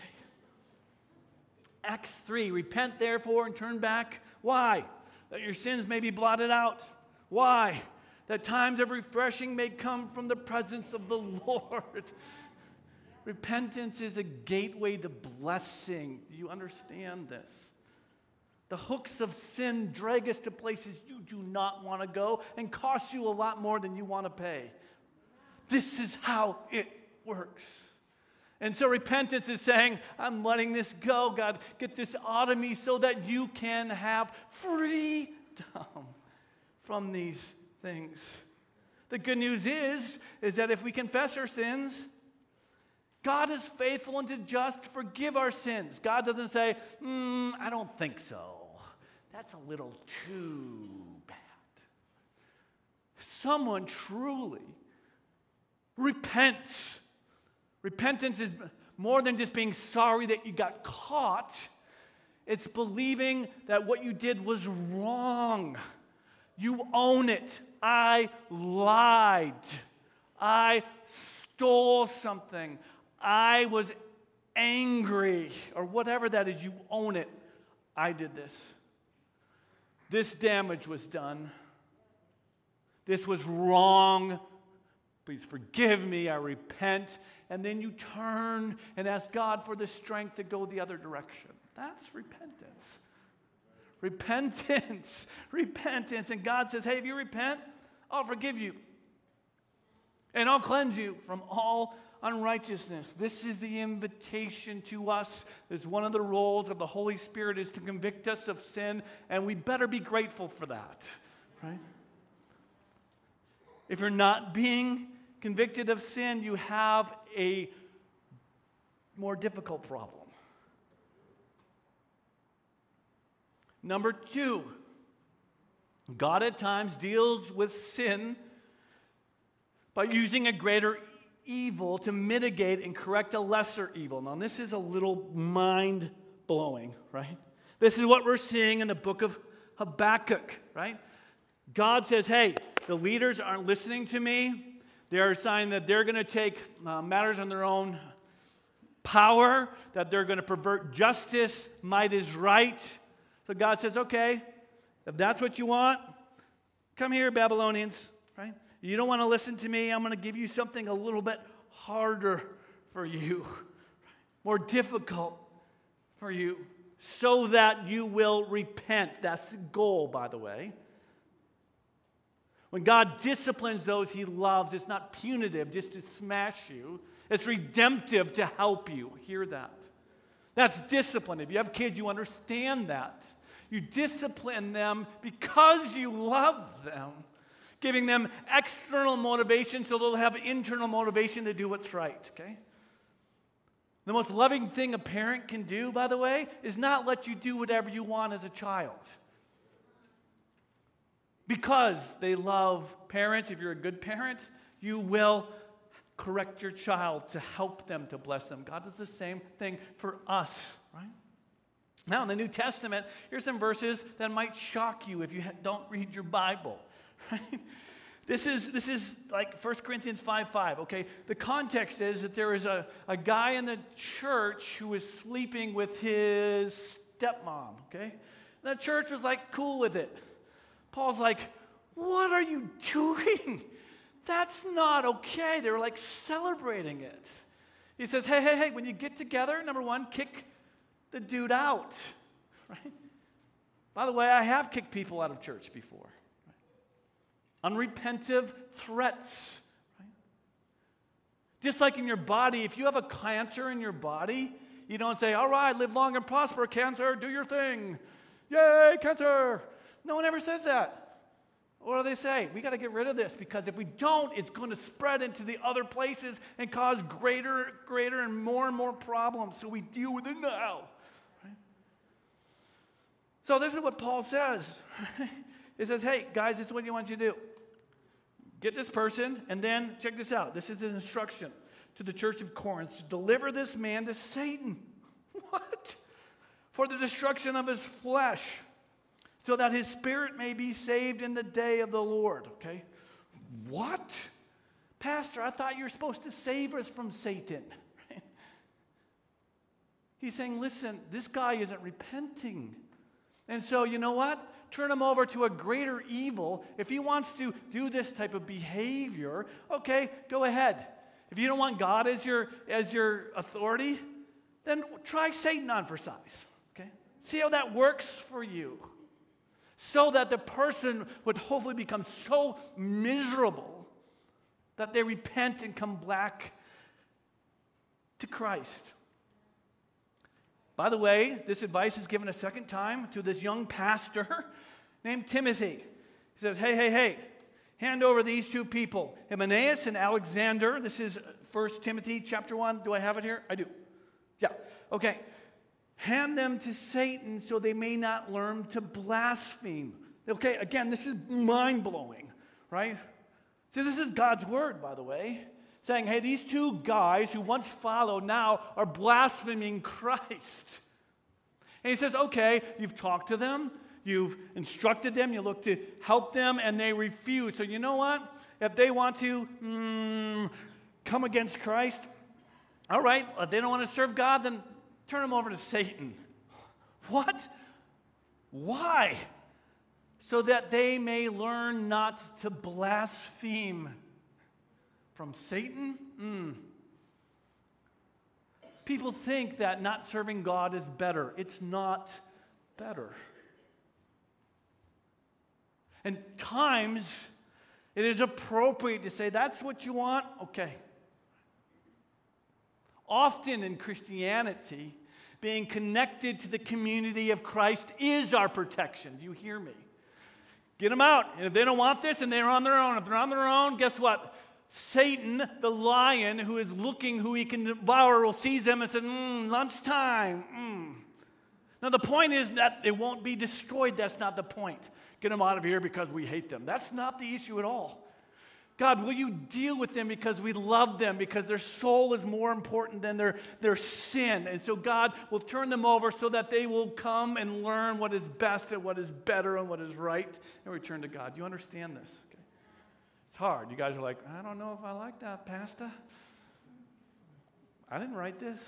Acts 3, repent therefore and turn back. Why? That your sins may be blotted out. Why? That times of refreshing may come from the presence of the Lord. Repentance is a gateway to blessing. Do you understand this? The hooks of sin drag us to places you do not want to go and cost you a lot more than you want to pay. This is how it works. And so repentance is saying, I'm letting this go, God. Get this out of me so that you can have freedom from these things. The good news is that if we confess our sins, God is faithful and to just forgive our sins. God doesn't say, I don't think so. That's a little too bad. Someone truly repents. Repentance is more than just being sorry that you got caught. It's believing that what you did was wrong. You own it. I lied. I stole something. I was angry, or whatever that is. You own it. I did this. This damage was done. This was wrong. Please forgive me. I repent. And then you turn and ask God for the strength to go the other direction. That's repentance. Repentance. And God says, hey, if you repent, I'll forgive you. And I'll cleanse you from all unrighteousness. This is the invitation to us. It's one of the roles of the Holy Spirit is to convict us of sin, and we better be grateful for that, right? If you're not being convicted of sin, you have a more difficult problem. Number 2, God at times deals with sin by using a greater evil to mitigate and correct a lesser evil. Now, this is a little mind-blowing, right? This is what we're seeing in the book of Habakkuk, right? God says, hey, the leaders aren't listening to me. They're saying that they're going to take matters on their own power, that they're going to pervert justice, might is right. So God says, okay, if that's what you want, come here, Babylonians, right? You don't want to listen to me, I'm going to give you something a little bit harder for you, more difficult for you, so that you will repent. That's the goal, by the way. When God disciplines those he loves, it's not punitive just to smash you. It's redemptive to help you. Hear that. That's discipline. If you have kids, you understand that. You discipline them because you love them, giving them external motivation so they'll have internal motivation to do what's right, okay? The most loving thing a parent can do, by the way, is not let you do whatever you want as a child. Because they love parents, if you're a good parent, you will correct your child, to help them, to bless them. God does the same thing for us, right? Now, in the New Testament, here's some verses that might shock you if you don't read your Bible, right? This is like 1 Corinthians 5:5, okay? The context is that there is a guy in the church who was sleeping with his stepmom, okay? The church was like cool with it. Paul's like, what are you doing? That's not okay. They were like celebrating it. He says, hey, when you get together, number one, kick the dude out, right? By the way, I have kicked people out of church before. Right? Unrepentive threats, right? Just like in your body, if you have a cancer in your body, you don't say, all right, live long and prosper, cancer, do your thing. Yay, cancer. No one ever says that. What do they say? We got to get rid of this, because if we don't, it's going to spread into the other places and cause greater and more problems. So we deal with it now. Right? So this is what Paul says. He says, hey, guys, this is what you want you to do. Get this person, and then check this out. This is an instruction to the church of Corinth. Deliver this man to Satan. What? For the destruction of his flesh, so that his spirit may be saved in the day of the Lord. Okay? What? Pastor, I thought you were supposed to save us from Satan. Right? He's saying, listen, this guy isn't repenting. And so, you know what? Turn him over to a greater evil. If he wants to do this type of behavior, okay, go ahead. If you don't want God as your authority, then try Satan on for size. Okay? See how that works for you. So that the person would hopefully become so miserable that they repent and come back to Christ. By the way, this advice is given a second time to this young pastor named Timothy. He says, hey, hand over these two people, Hymenaeus and Alexander. This is 1 Timothy chapter 1. Do I have it here? I do. Yeah, okay. Hand them to Satan so they may not learn to blaspheme. Okay, again, this is mind-blowing, right? So this is God's word, by the way, saying, hey, these two guys who once followed now are blaspheming Christ. And he says, okay, you've talked to them, you've instructed them, you look to help them, and they refuse. So you know what? If they want to come against Christ, all right, if they don't want to serve God, then turn them over to Satan. What? Why? So that they may learn not to blaspheme. From Satan? People think that not serving God is better. It's not better. And times it is appropriate to say, that's what you want? Okay. Often in Christianity, being connected to the community of Christ is our protection. Do you hear me? Get them out. And if they don't want this and they're on their own, if they're on their own, guess what? Satan, the lion who is looking who he can devour, will seize them and say, lunchtime. Now the point is that they won't be destroyed. That's not the point. Get them out of here because we hate them. That's not the issue at all. God, will you deal with them because we love them, because their soul is more important than their sin. And so God will turn them over so that they will come and learn what is best and what is better and what is right and return to God. Do you understand this? Okay. It's hard. You guys are like, I don't know if I like that, Pastor. I didn't write this.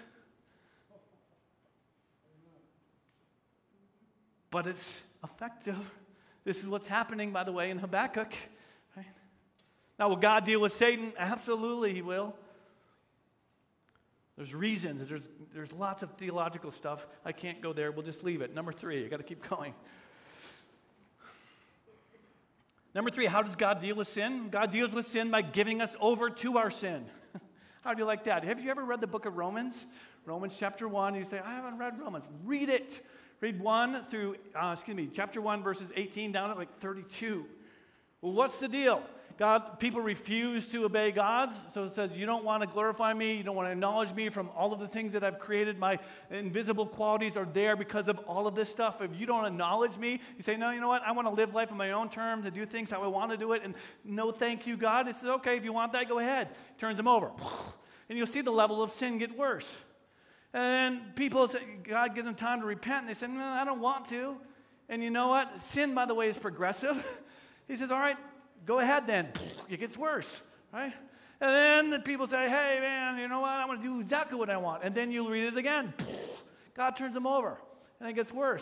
But it's effective. This is what's happening, by the way, in Habakkuk. Right? Now, will God deal with Satan? Absolutely, he will. There's reasons. There's lots of theological stuff. I can't go there. We'll just leave it. Number 3, I got to keep going. Number 3, how does God deal with sin? God deals with sin by giving us over to our sin. How do you like that? Have you ever read the book of Romans? Romans chapter 1. You say, I haven't read Romans. Read it. Read chapter 1, verses 18 down to like 32. Well, what's the deal? People refuse to obey God. So it says, you don't want to glorify me. You don't want to acknowledge me from all of the things that I've created. My invisible qualities are there because of all of this stuff. If you don't acknowledge me, you say, no, you know what? I want to live life on my own terms and do things how I want to do it. And no, thank you, God. He says, okay, if you want that, go ahead. Turns them over. And you'll see the level of sin get worse. And then people say, God gives them time to repent. And they say, no, I don't want to. And you know what? Sin, by the way, is progressive. He says, all right, go ahead then. It gets worse, right? And then the people say, hey, man, you know what? I want to do exactly what I want. And then you'll read it again. God turns them over, and it gets worse.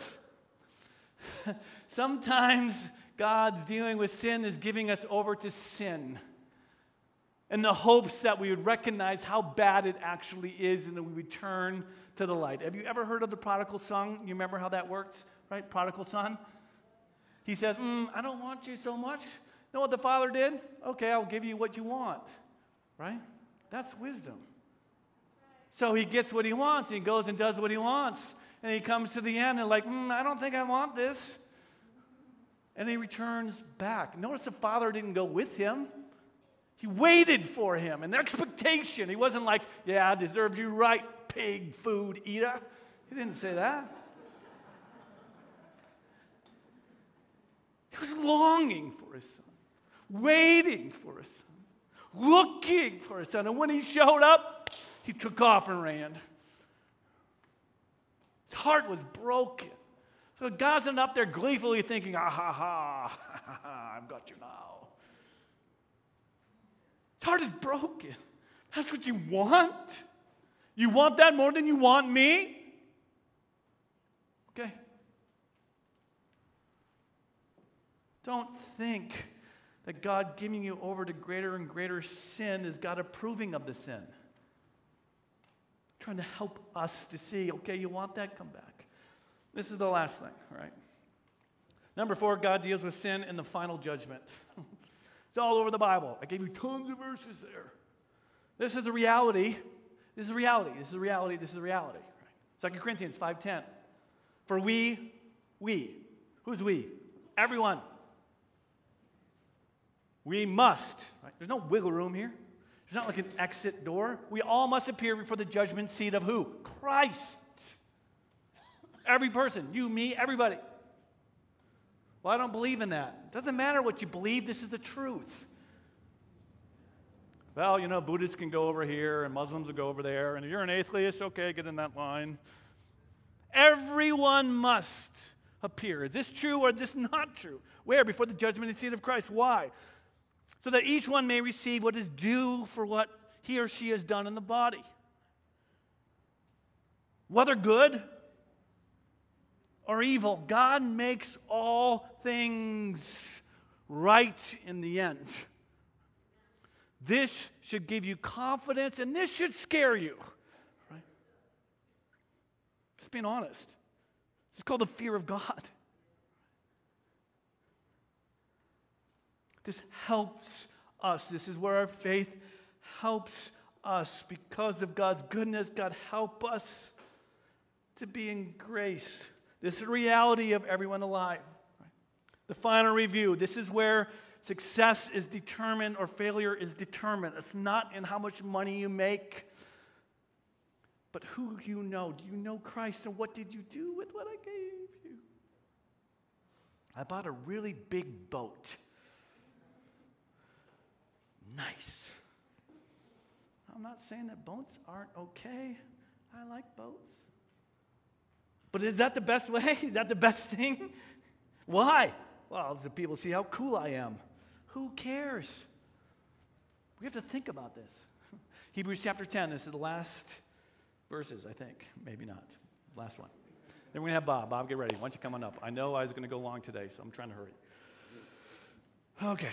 Sometimes God's dealing with sin is giving us over to sin in the hopes that we would recognize how bad it actually is and that we return to the light. Have you ever heard of the prodigal son? You remember how that works, right? Prodigal son. He says, I don't want you so much. You know what the father did? Okay, I'll give you what you want, right? That's wisdom. So he gets what he wants. He goes and does what he wants. And he comes to the end and like, I don't think I want this. And he returns back. Notice the father didn't go with him. He waited for him in expectation. He wasn't like, yeah, I deserved you right, pig food eater. He didn't say that. He was longing for his son, waiting for his son, looking for his son. And when he showed up, he took off and ran. His heart was broken. So God's not up there gleefully thinking, ha, ha, I've got you now. His heart is broken. That's what you want? You want that more than you want me? Okay. Don't think that God giving you over to greater and greater sin is God approving of the sin. Trying to help us to see, okay, you want that? Come back. This is the last thing, all right? Number 4, God deals with sin in the final judgment. It's all over the Bible. I gave you tons of verses there. This is the reality. This is the reality. This is the reality. This is the reality. Right? 2 Corinthians 5:10. For we, who's we? Everyone. We must, right? There's no wiggle room here. There's not like an exit door. We all must appear before the judgment seat of who? Christ. Every person, you, me, everybody. Well, I don't believe in that. It doesn't matter what you believe. This is the truth. Well, you know, Buddhists can go over here and Muslims will go over there. And if you're an atheist, okay, get in that line. Everyone must appear. Is this true or is this not true? Where? Before the judgment seat of Christ. Why? So that each one may receive what is due for what he or she has done in the body. Whether good or evil, God makes all things right in the end. This should give you confidence, and this should scare you. Right? Just being honest. It's called the fear of God. This helps us. This is where our faith helps us. Because of God's goodness, God help us to be in grace. This is the reality of everyone alive. The final review. This is where success is determined or failure is determined. It's not in how much money you make, but who you know. Do you know Christ, and what did you do with what I gave you? I bought a really big boat. Nice. I'm not saying that boats aren't okay. I like boats. But is that the best way? Is that the best thing? Why? Well, the people see how cool I am. Who cares? We have to think about this. Hebrews chapter 10, this is the last verses, I think. Maybe not. Last one. Then we're going to have Bob. Bob, get ready. Why don't you come on up? I know I was going to go long today, so I'm trying to hurry. Okay.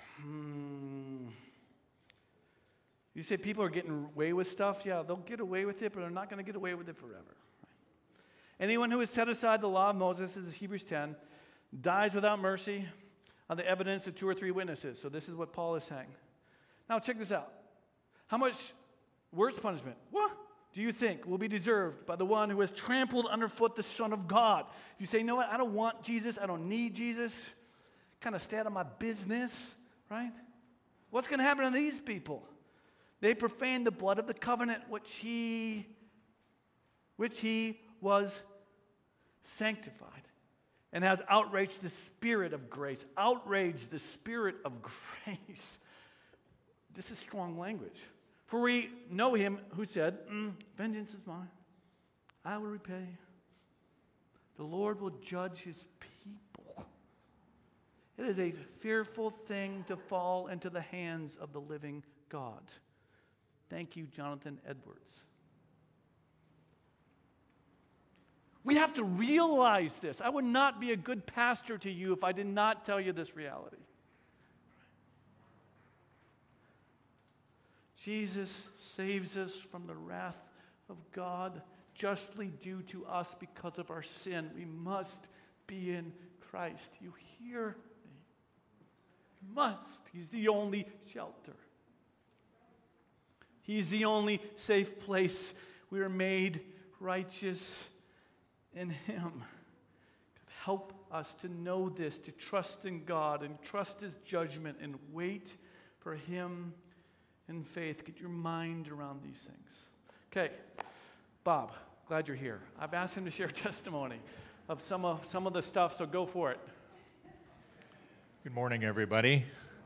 You say people are getting away with stuff. Yeah, they'll get away with it, but they're not going to get away with it forever. Anyone who has set aside the law of Moses, this is Hebrews 10, dies without mercy on the evidence of 2 or 3 witnesses. So this is what Paul is saying. Now check this out. How much worse punishment, what do you think will be deserved by the one who has trampled underfoot the Son of God? If you say, you know what, I don't want Jesus, I don't need Jesus, kind of stay out of my business, right? What's going to happen to these people? They profaned the blood of the covenant which he was sanctified, and has outraged the Spirit of grace. Outraged the Spirit of grace. This is strong language. For we know him who said, vengeance is mine. I will repay. The Lord will judge his people. It is a fearful thing to fall into the hands of the living God. Thank you, Jonathan Edwards. We have to realize this. I would not be a good pastor to you if I did not tell you this reality. Jesus saves us from the wrath of God justly due to us because of our sin. We must be in Christ. You hear me? You must. He's the only shelter. He's the only safe place. We are made righteous in him. God, help us to know this, to trust in God and trust his judgment and wait for him in faith. Get your mind around these things. Okay, Bob, glad you're here. I've asked him to share testimony of some of the stuff, so go for it. Good morning, everybody.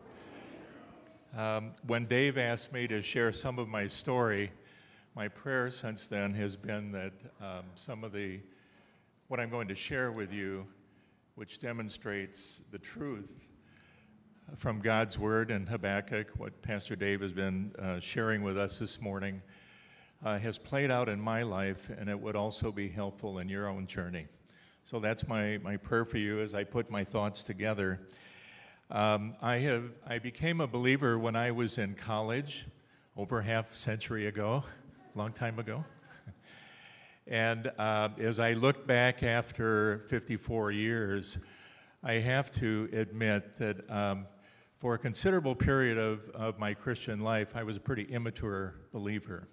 When Dave asked me to share some of my story, my prayer since then has been that some of what I'm going to share with you, which demonstrates the truth from God's Word in Habakkuk, what Pastor Dave has been sharing with us this morning, has played out in my life, and it would also be helpful in your own journey. So that's my prayer for you as I put my thoughts together. I became a believer when I was in college, over half a century ago, a long time ago. And as I look back after 54 years, I have to admit that for a considerable period of my Christian life, I was a pretty immature believer.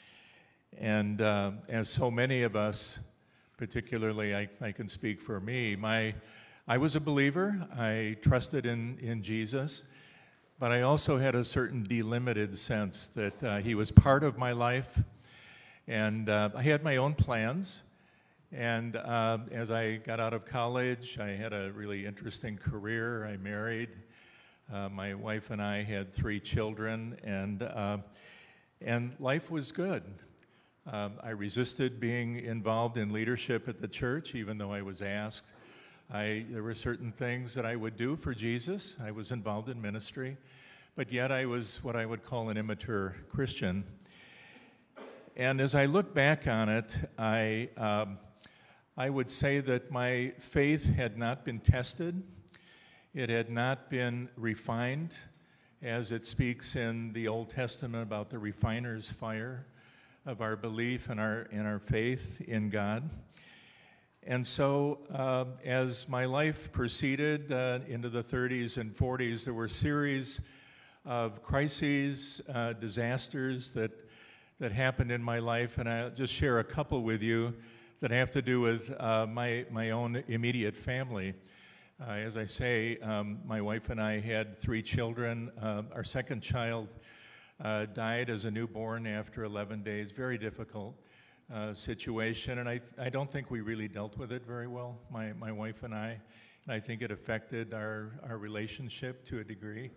And as so many of us, particularly I can speak for me, I was a believer. I trusted in Jesus, but I also had a certain delimited sense that he was part of my life. And I had my own plans, and as I got out of college, I had a really interesting career. I married. My wife and I had 3 children, and life was good. I resisted being involved in leadership at the church, even though I was asked. There were certain things that I would do for Jesus. I was involved in ministry, but yet I was what I would call an immature Christian. And as I look back on it, I would say that my faith had not been tested. It had not been refined, as it speaks in the Old Testament about the refiner's fire of our belief and our faith in God. And so as my life proceeded into the 30s and 40s, there were a series of crises, disasters that happened in my life, and I'll just share a couple with you that have to do with my own immediate family. As I say, my wife and I had 3 children. Our second child died as a newborn after 11 days. Very difficult situation, and I don't think we really dealt with it very well, my wife and I. And I think it affected our relationship to a degree.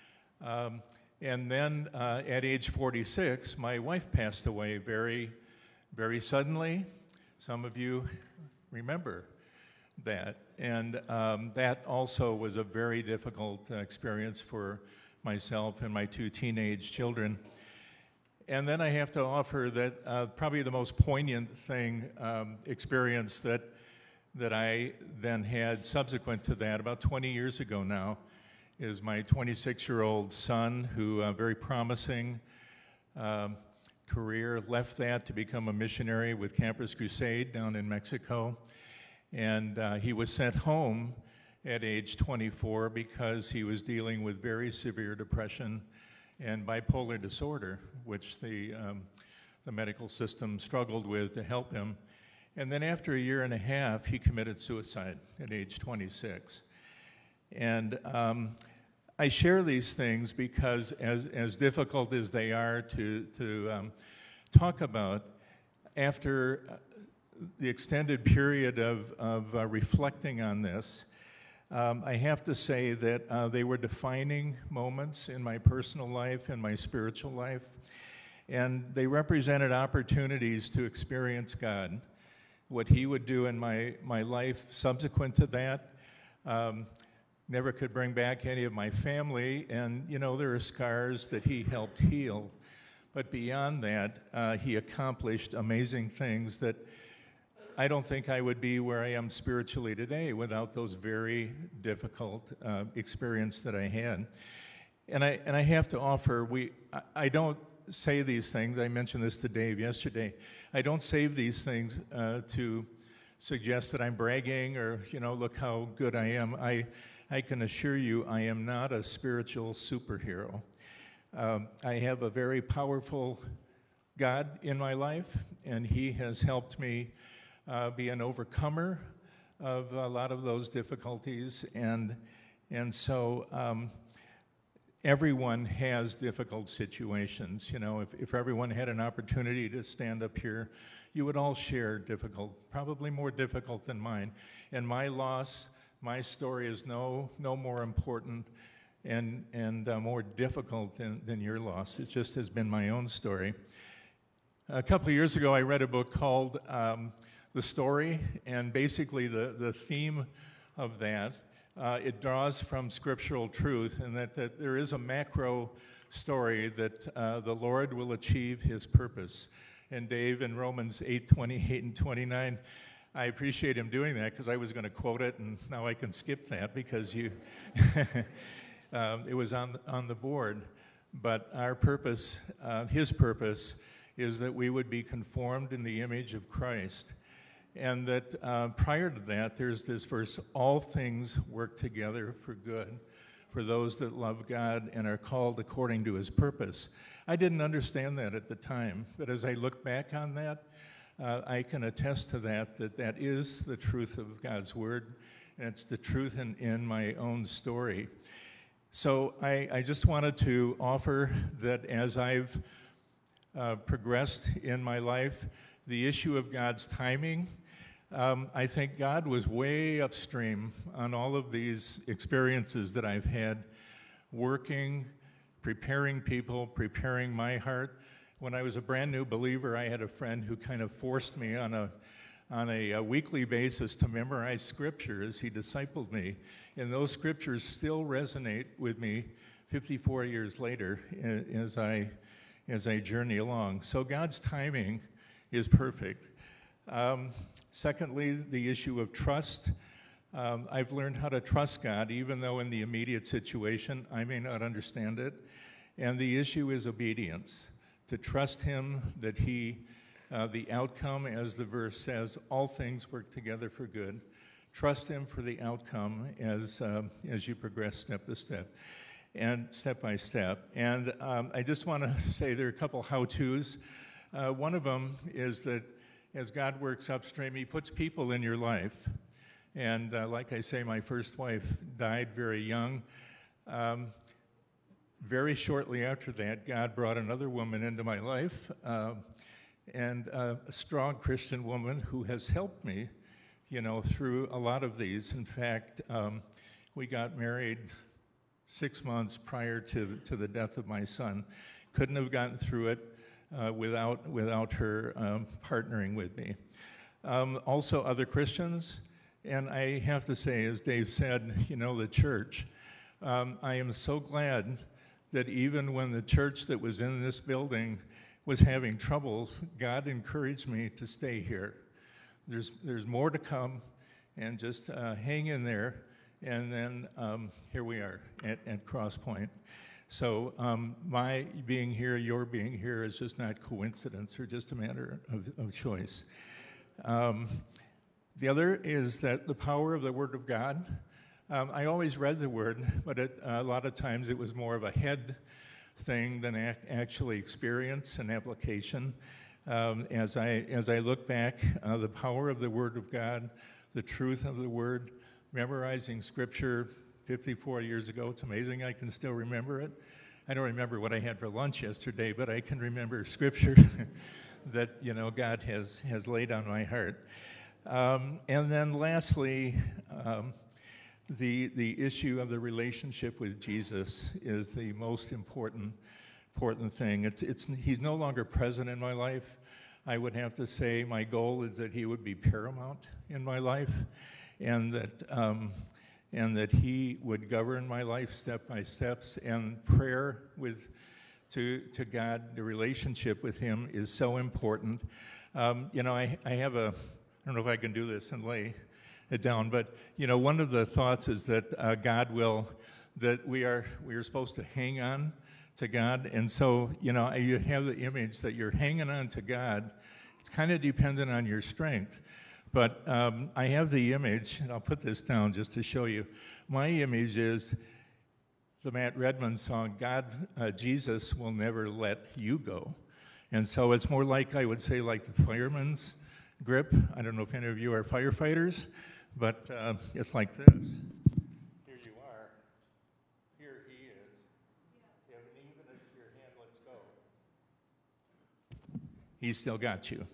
And then at age 46, my wife passed away very, very suddenly. Some of you remember that. And that also was a very difficult experience for myself and my 2 teenage children. And then I have to offer that probably the most poignant experience that I then had subsequent to that, about 20 years ago now, is my 26-year-old son, who very promising career, left that to become a missionary with Campus Crusade down in Mexico. And he was sent home at age 24 because he was dealing with very severe depression and bipolar disorder, which the medical system struggled with to help him. And then after a year and a half, he committed suicide at age 26. And I share these things because as difficult as they are to talk about, after the extended period of reflecting on this, I have to say that they were defining moments in my personal life and my spiritual life, and they represented opportunities to experience God, what He would do in my life subsequent to that. Never could bring back any of my family, and there are scars that He helped heal. But beyond that, He accomplished amazing things that I don't think I would be where I am spiritually today without those very difficult experiences that I had. And I have to offer, I don't say these things. I mentioned this to Dave yesterday. I don't say these things to suggest that I'm bragging or, look how good I am. I can assure you I am not a spiritual superhero. I have a very powerful God in my life, and He has helped me be an overcomer of a lot of those difficulties. And so everyone has difficult situations. If everyone had an opportunity to stand up here, you would all share difficult, probably more difficult than mine. And my loss, my story is no more important and more difficult than your loss. It just has been my own story. A couple of years ago, I read a book called The Story, and basically the theme of that, it draws from scriptural truth, and that there is a macro story that the Lord will achieve His purpose. And Dave, in Romans 8:28 and 29, I appreciate him doing that because I was going to quote it, and now I can skip that because it was on the board. But our purpose, His purpose, is that we would be conformed in the image of Christ. And that prior to that, there's this verse, all things work together for good for those that love God and are called according to His purpose. I didn't understand that at the time, but as I look back on that, I can attest to that is the truth of God's Word, and it's the truth in my own story. So I just wanted to offer that as I've progressed in my life, the issue of God's timing, I think God was way upstream on all of these experiences that I've had, working, preparing people, preparing my heart. When I was a brand new believer, I had a friend who kind of forced me on a weekly basis to memorize scripture as he discipled me. And those scriptures still resonate with me 54 years later as I journey along. So God's timing is perfect. Secondly, the issue of trust. I've learned how to trust God, even though in the immediate situation I may not understand it. And the issue is obedience. To trust Him that He, the outcome, as the verse says, all things work together for good. Trust Him for the outcome as you progress step to step and step by step. And I just want to say there are a couple how-tos. One of them is that as God works upstream, He puts people in your life. And like I say, my first wife died very young. Very shortly after that, God brought another woman into my life, and a strong Christian woman who has helped me, through a lot of these. In fact, we got married 6 months prior to the death of my son. Couldn't have gotten through it without her partnering with me. Also, other Christians, and I have to say, as Dave said, the church. I am so glad that even when the church that was in this building was having troubles, God encouraged me to stay here. There's more to come, and just hang in there. And then here we are at Cross Point. So my being here, your being here is just not coincidence or just a matter of choice. The other is that the power of the Word of God. I always read the Word, but a lot of times it was more of a head thing than actually experience and application. As I look back, the power of the Word of God, the truth of the Word, memorizing Scripture, 54 years ago. It's amazing I can still remember it. I don't remember what I had for lunch yesterday, but I can remember scripture that, God has laid on my heart. And then lastly, the issue of the relationship with Jesus is the most important thing. He's no longer present in my life. I would have to say my goal is that he would be paramount in my life, and that he would govern my life step by steps. And prayer to God, the relationship with him is so important. I have I don't know if I can do this and lay it down, but one of the thoughts is that that we are supposed to hang on to God. And so, you have the image that you're hanging on to God. It's kind of dependent on your strength. But I have the image, and I'll put this down just to show you. My image is the Matt Redman song, Jesus will never let you go. And so it's more like, I would say, like the fireman's grip. I don't know if any of you are firefighters, but it's like this. Here you are. Here he is. And even if your hand lets go, he's still got you.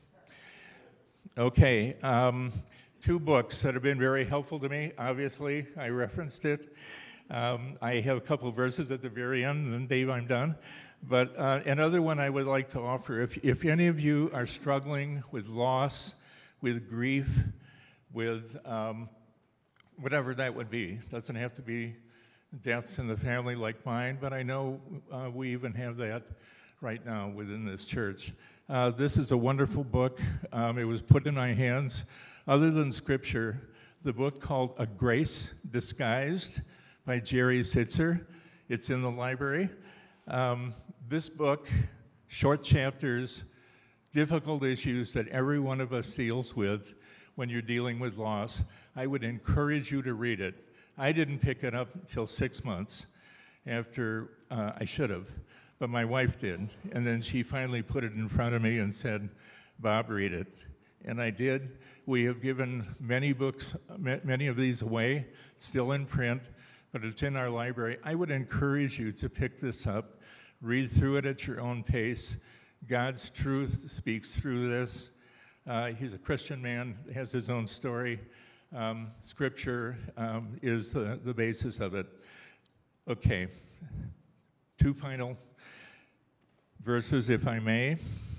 Okay, 2 books that have been very helpful to me. Obviously, I referenced it. I have a couple of verses at the very end, and then Dave, I'm done. But another one I would like to offer, if any of you are struggling with loss, with grief, with whatever that would be. It doesn't have to be deaths in the family like mine, but I know we even have that right now within this church. This is a wonderful book. It was put in my hands. Other than Scripture, the book called A Grace Disguised by Jerry Sitzer. It's in the library. This book, short chapters, difficult issues that every one of us deals with when you're dealing with loss. I would encourage you to read it. I didn't pick it up until 6 months after I should have, but my wife did. And then she finally put it in front of me and said, Bob, read it. And I did. We have given many books, many of these away, still in print, but it's in our library. I would encourage you to pick this up, read through it at your own pace. God's truth speaks through this. He's a Christian man, has his own story. Scripture is the basis of it. Okay, 2 final verses, if I may.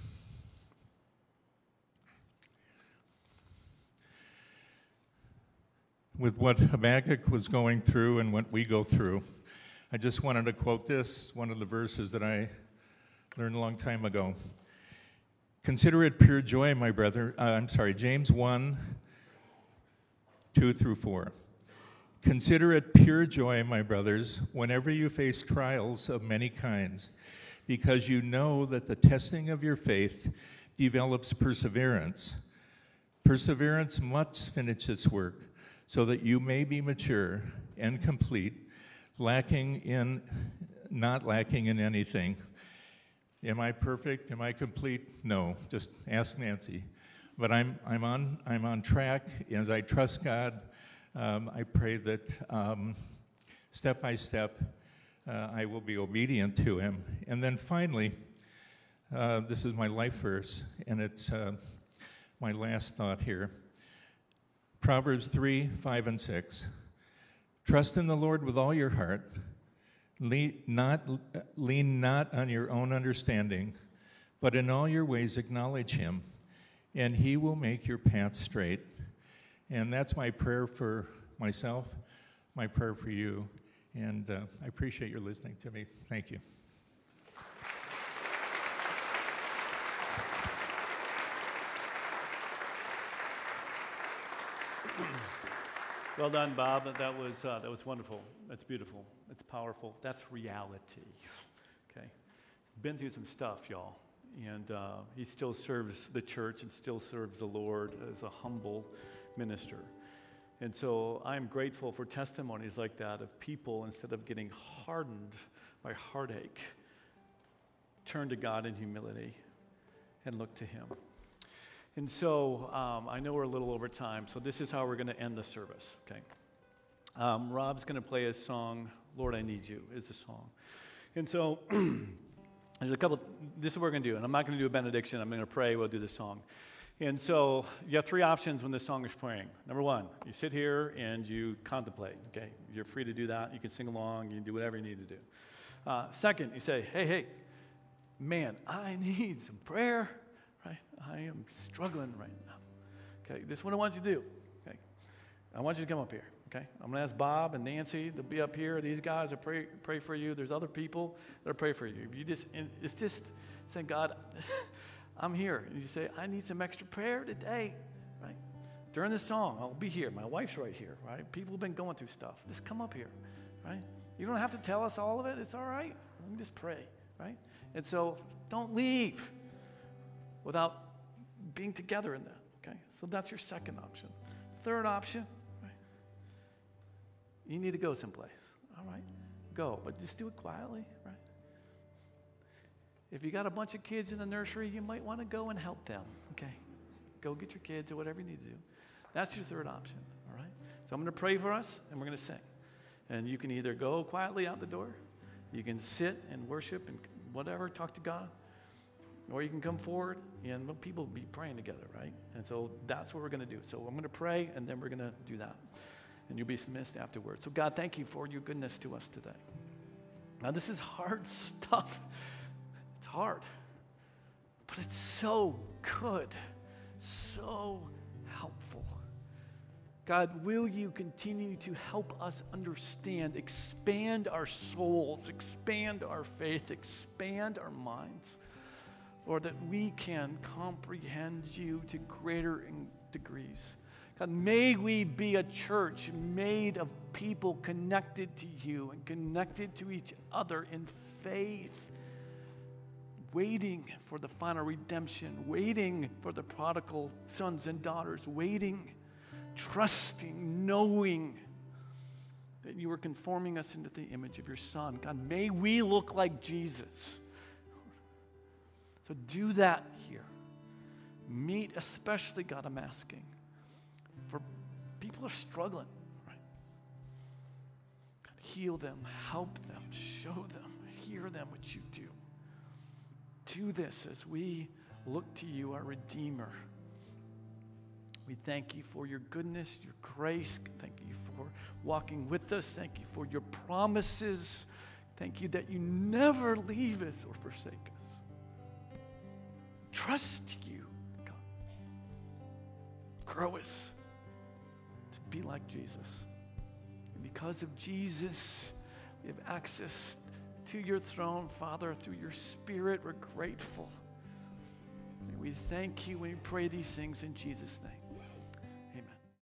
With what Habakkuk was going through and what we go through, I just wanted to quote this, one of the verses that I learned a long time ago. Consider it pure joy, my brother. James 1, 2 through 4. Consider it pure joy, my brothers, whenever you face trials of many kinds, because you know that the testing of your faith develops perseverance. Perseverance must finish its work, so that you may be mature and complete, not lacking in anything. Am I perfect? Am I complete? No. Just ask Nancy. But I'm on track. As I trust God, I pray that step by step I will be obedient to Him. And then finally, this is my life verse, and it's my last thought here. Proverbs 3, 5, and 6. Trust in the Lord with all your heart. Lean not on your own understanding, but in all your ways acknowledge Him, and He will make your path straight. And that's my prayer for myself, my prayer for you, and I appreciate your listening to me. Thank you. Well done, Bob. That was wonderful. That's beautiful. That's powerful. That's reality. Okay, he's been through some stuff, y'all, and he still serves the church and still serves the Lord as a humble minister. And so I'm grateful for testimonies like that of people, instead of getting hardened by heartache, turn to God in humility and look to Him. And so I know we're a little over time, so this is how we're going to end the service, okay? Rob's going to play a song, Lord, I Need You, is the song. And so there's this is what we're going to do. And I'm not going to do a benediction. I'm going to pray. We'll do the song. And so you have three options when this song is playing. Number one, you sit here and you contemplate. Okay, you're free to do that. You can sing along. You can do whatever you need to do. Second, you say, hey, man, I need some prayer. Right? I am struggling right now. Okay, this is what I want you to do. Okay, I want you to come up here. Okay, I'm going to ask Bob and Nancy to be up here. These guys will pray for you. There's other people that will pray for you. It's just saying, God, I'm here. And you say, I need some extra prayer today, right? During this song, I'll be here. My wife's right here, right? People have been going through stuff. Just come up here, right? You don't have to tell us all of it. It's all right. We can just pray, right? And so don't leave without being together in that, okay? So that's your second option. Third option, right? You need to go someplace, all right? Go, but just do it quietly, right? If you got a bunch of kids in the nursery, you might want to go and help them, okay? Go get your kids or whatever you need to do. That's your third option, all right? So I'm going to pray for us, and we're going to sing. And you can either go quietly out the door, you can sit and worship and whatever, talk to God, or you can come forward and people will be praying together, right? And so that's what we're going to do. So I'm going to pray, and then we're going to do that. And you'll be dismissed afterwards. So God, thank you for your goodness to us today. Now, this is hard stuff. It's hard. But it's so good, so helpful. God, will you continue to help us understand, expand our souls, expand our faith, expand our minds, Lord, that we can comprehend you to greater degrees. God, may we be a church made of people connected to you and connected to each other in faith, waiting for the final redemption, waiting for the prodigal sons and daughters, waiting, trusting, knowing that you are conforming us into the image of your Son. God, may we look like Jesus. So do that here. Meet especially, God, I'm asking, for people are struggling, right? God, heal them, help them, show them, hear them what you do. Do this as we look to you, our Redeemer. We thank you for your goodness, your grace. Thank you for walking with us. Thank you for your promises. Thank you that you never leave us or forsake us. Trust you, God. Grow us to be like Jesus. And because of Jesus, we have access to your throne, Father, through your Spirit. We're grateful. And we thank you when we pray these things in Jesus' name.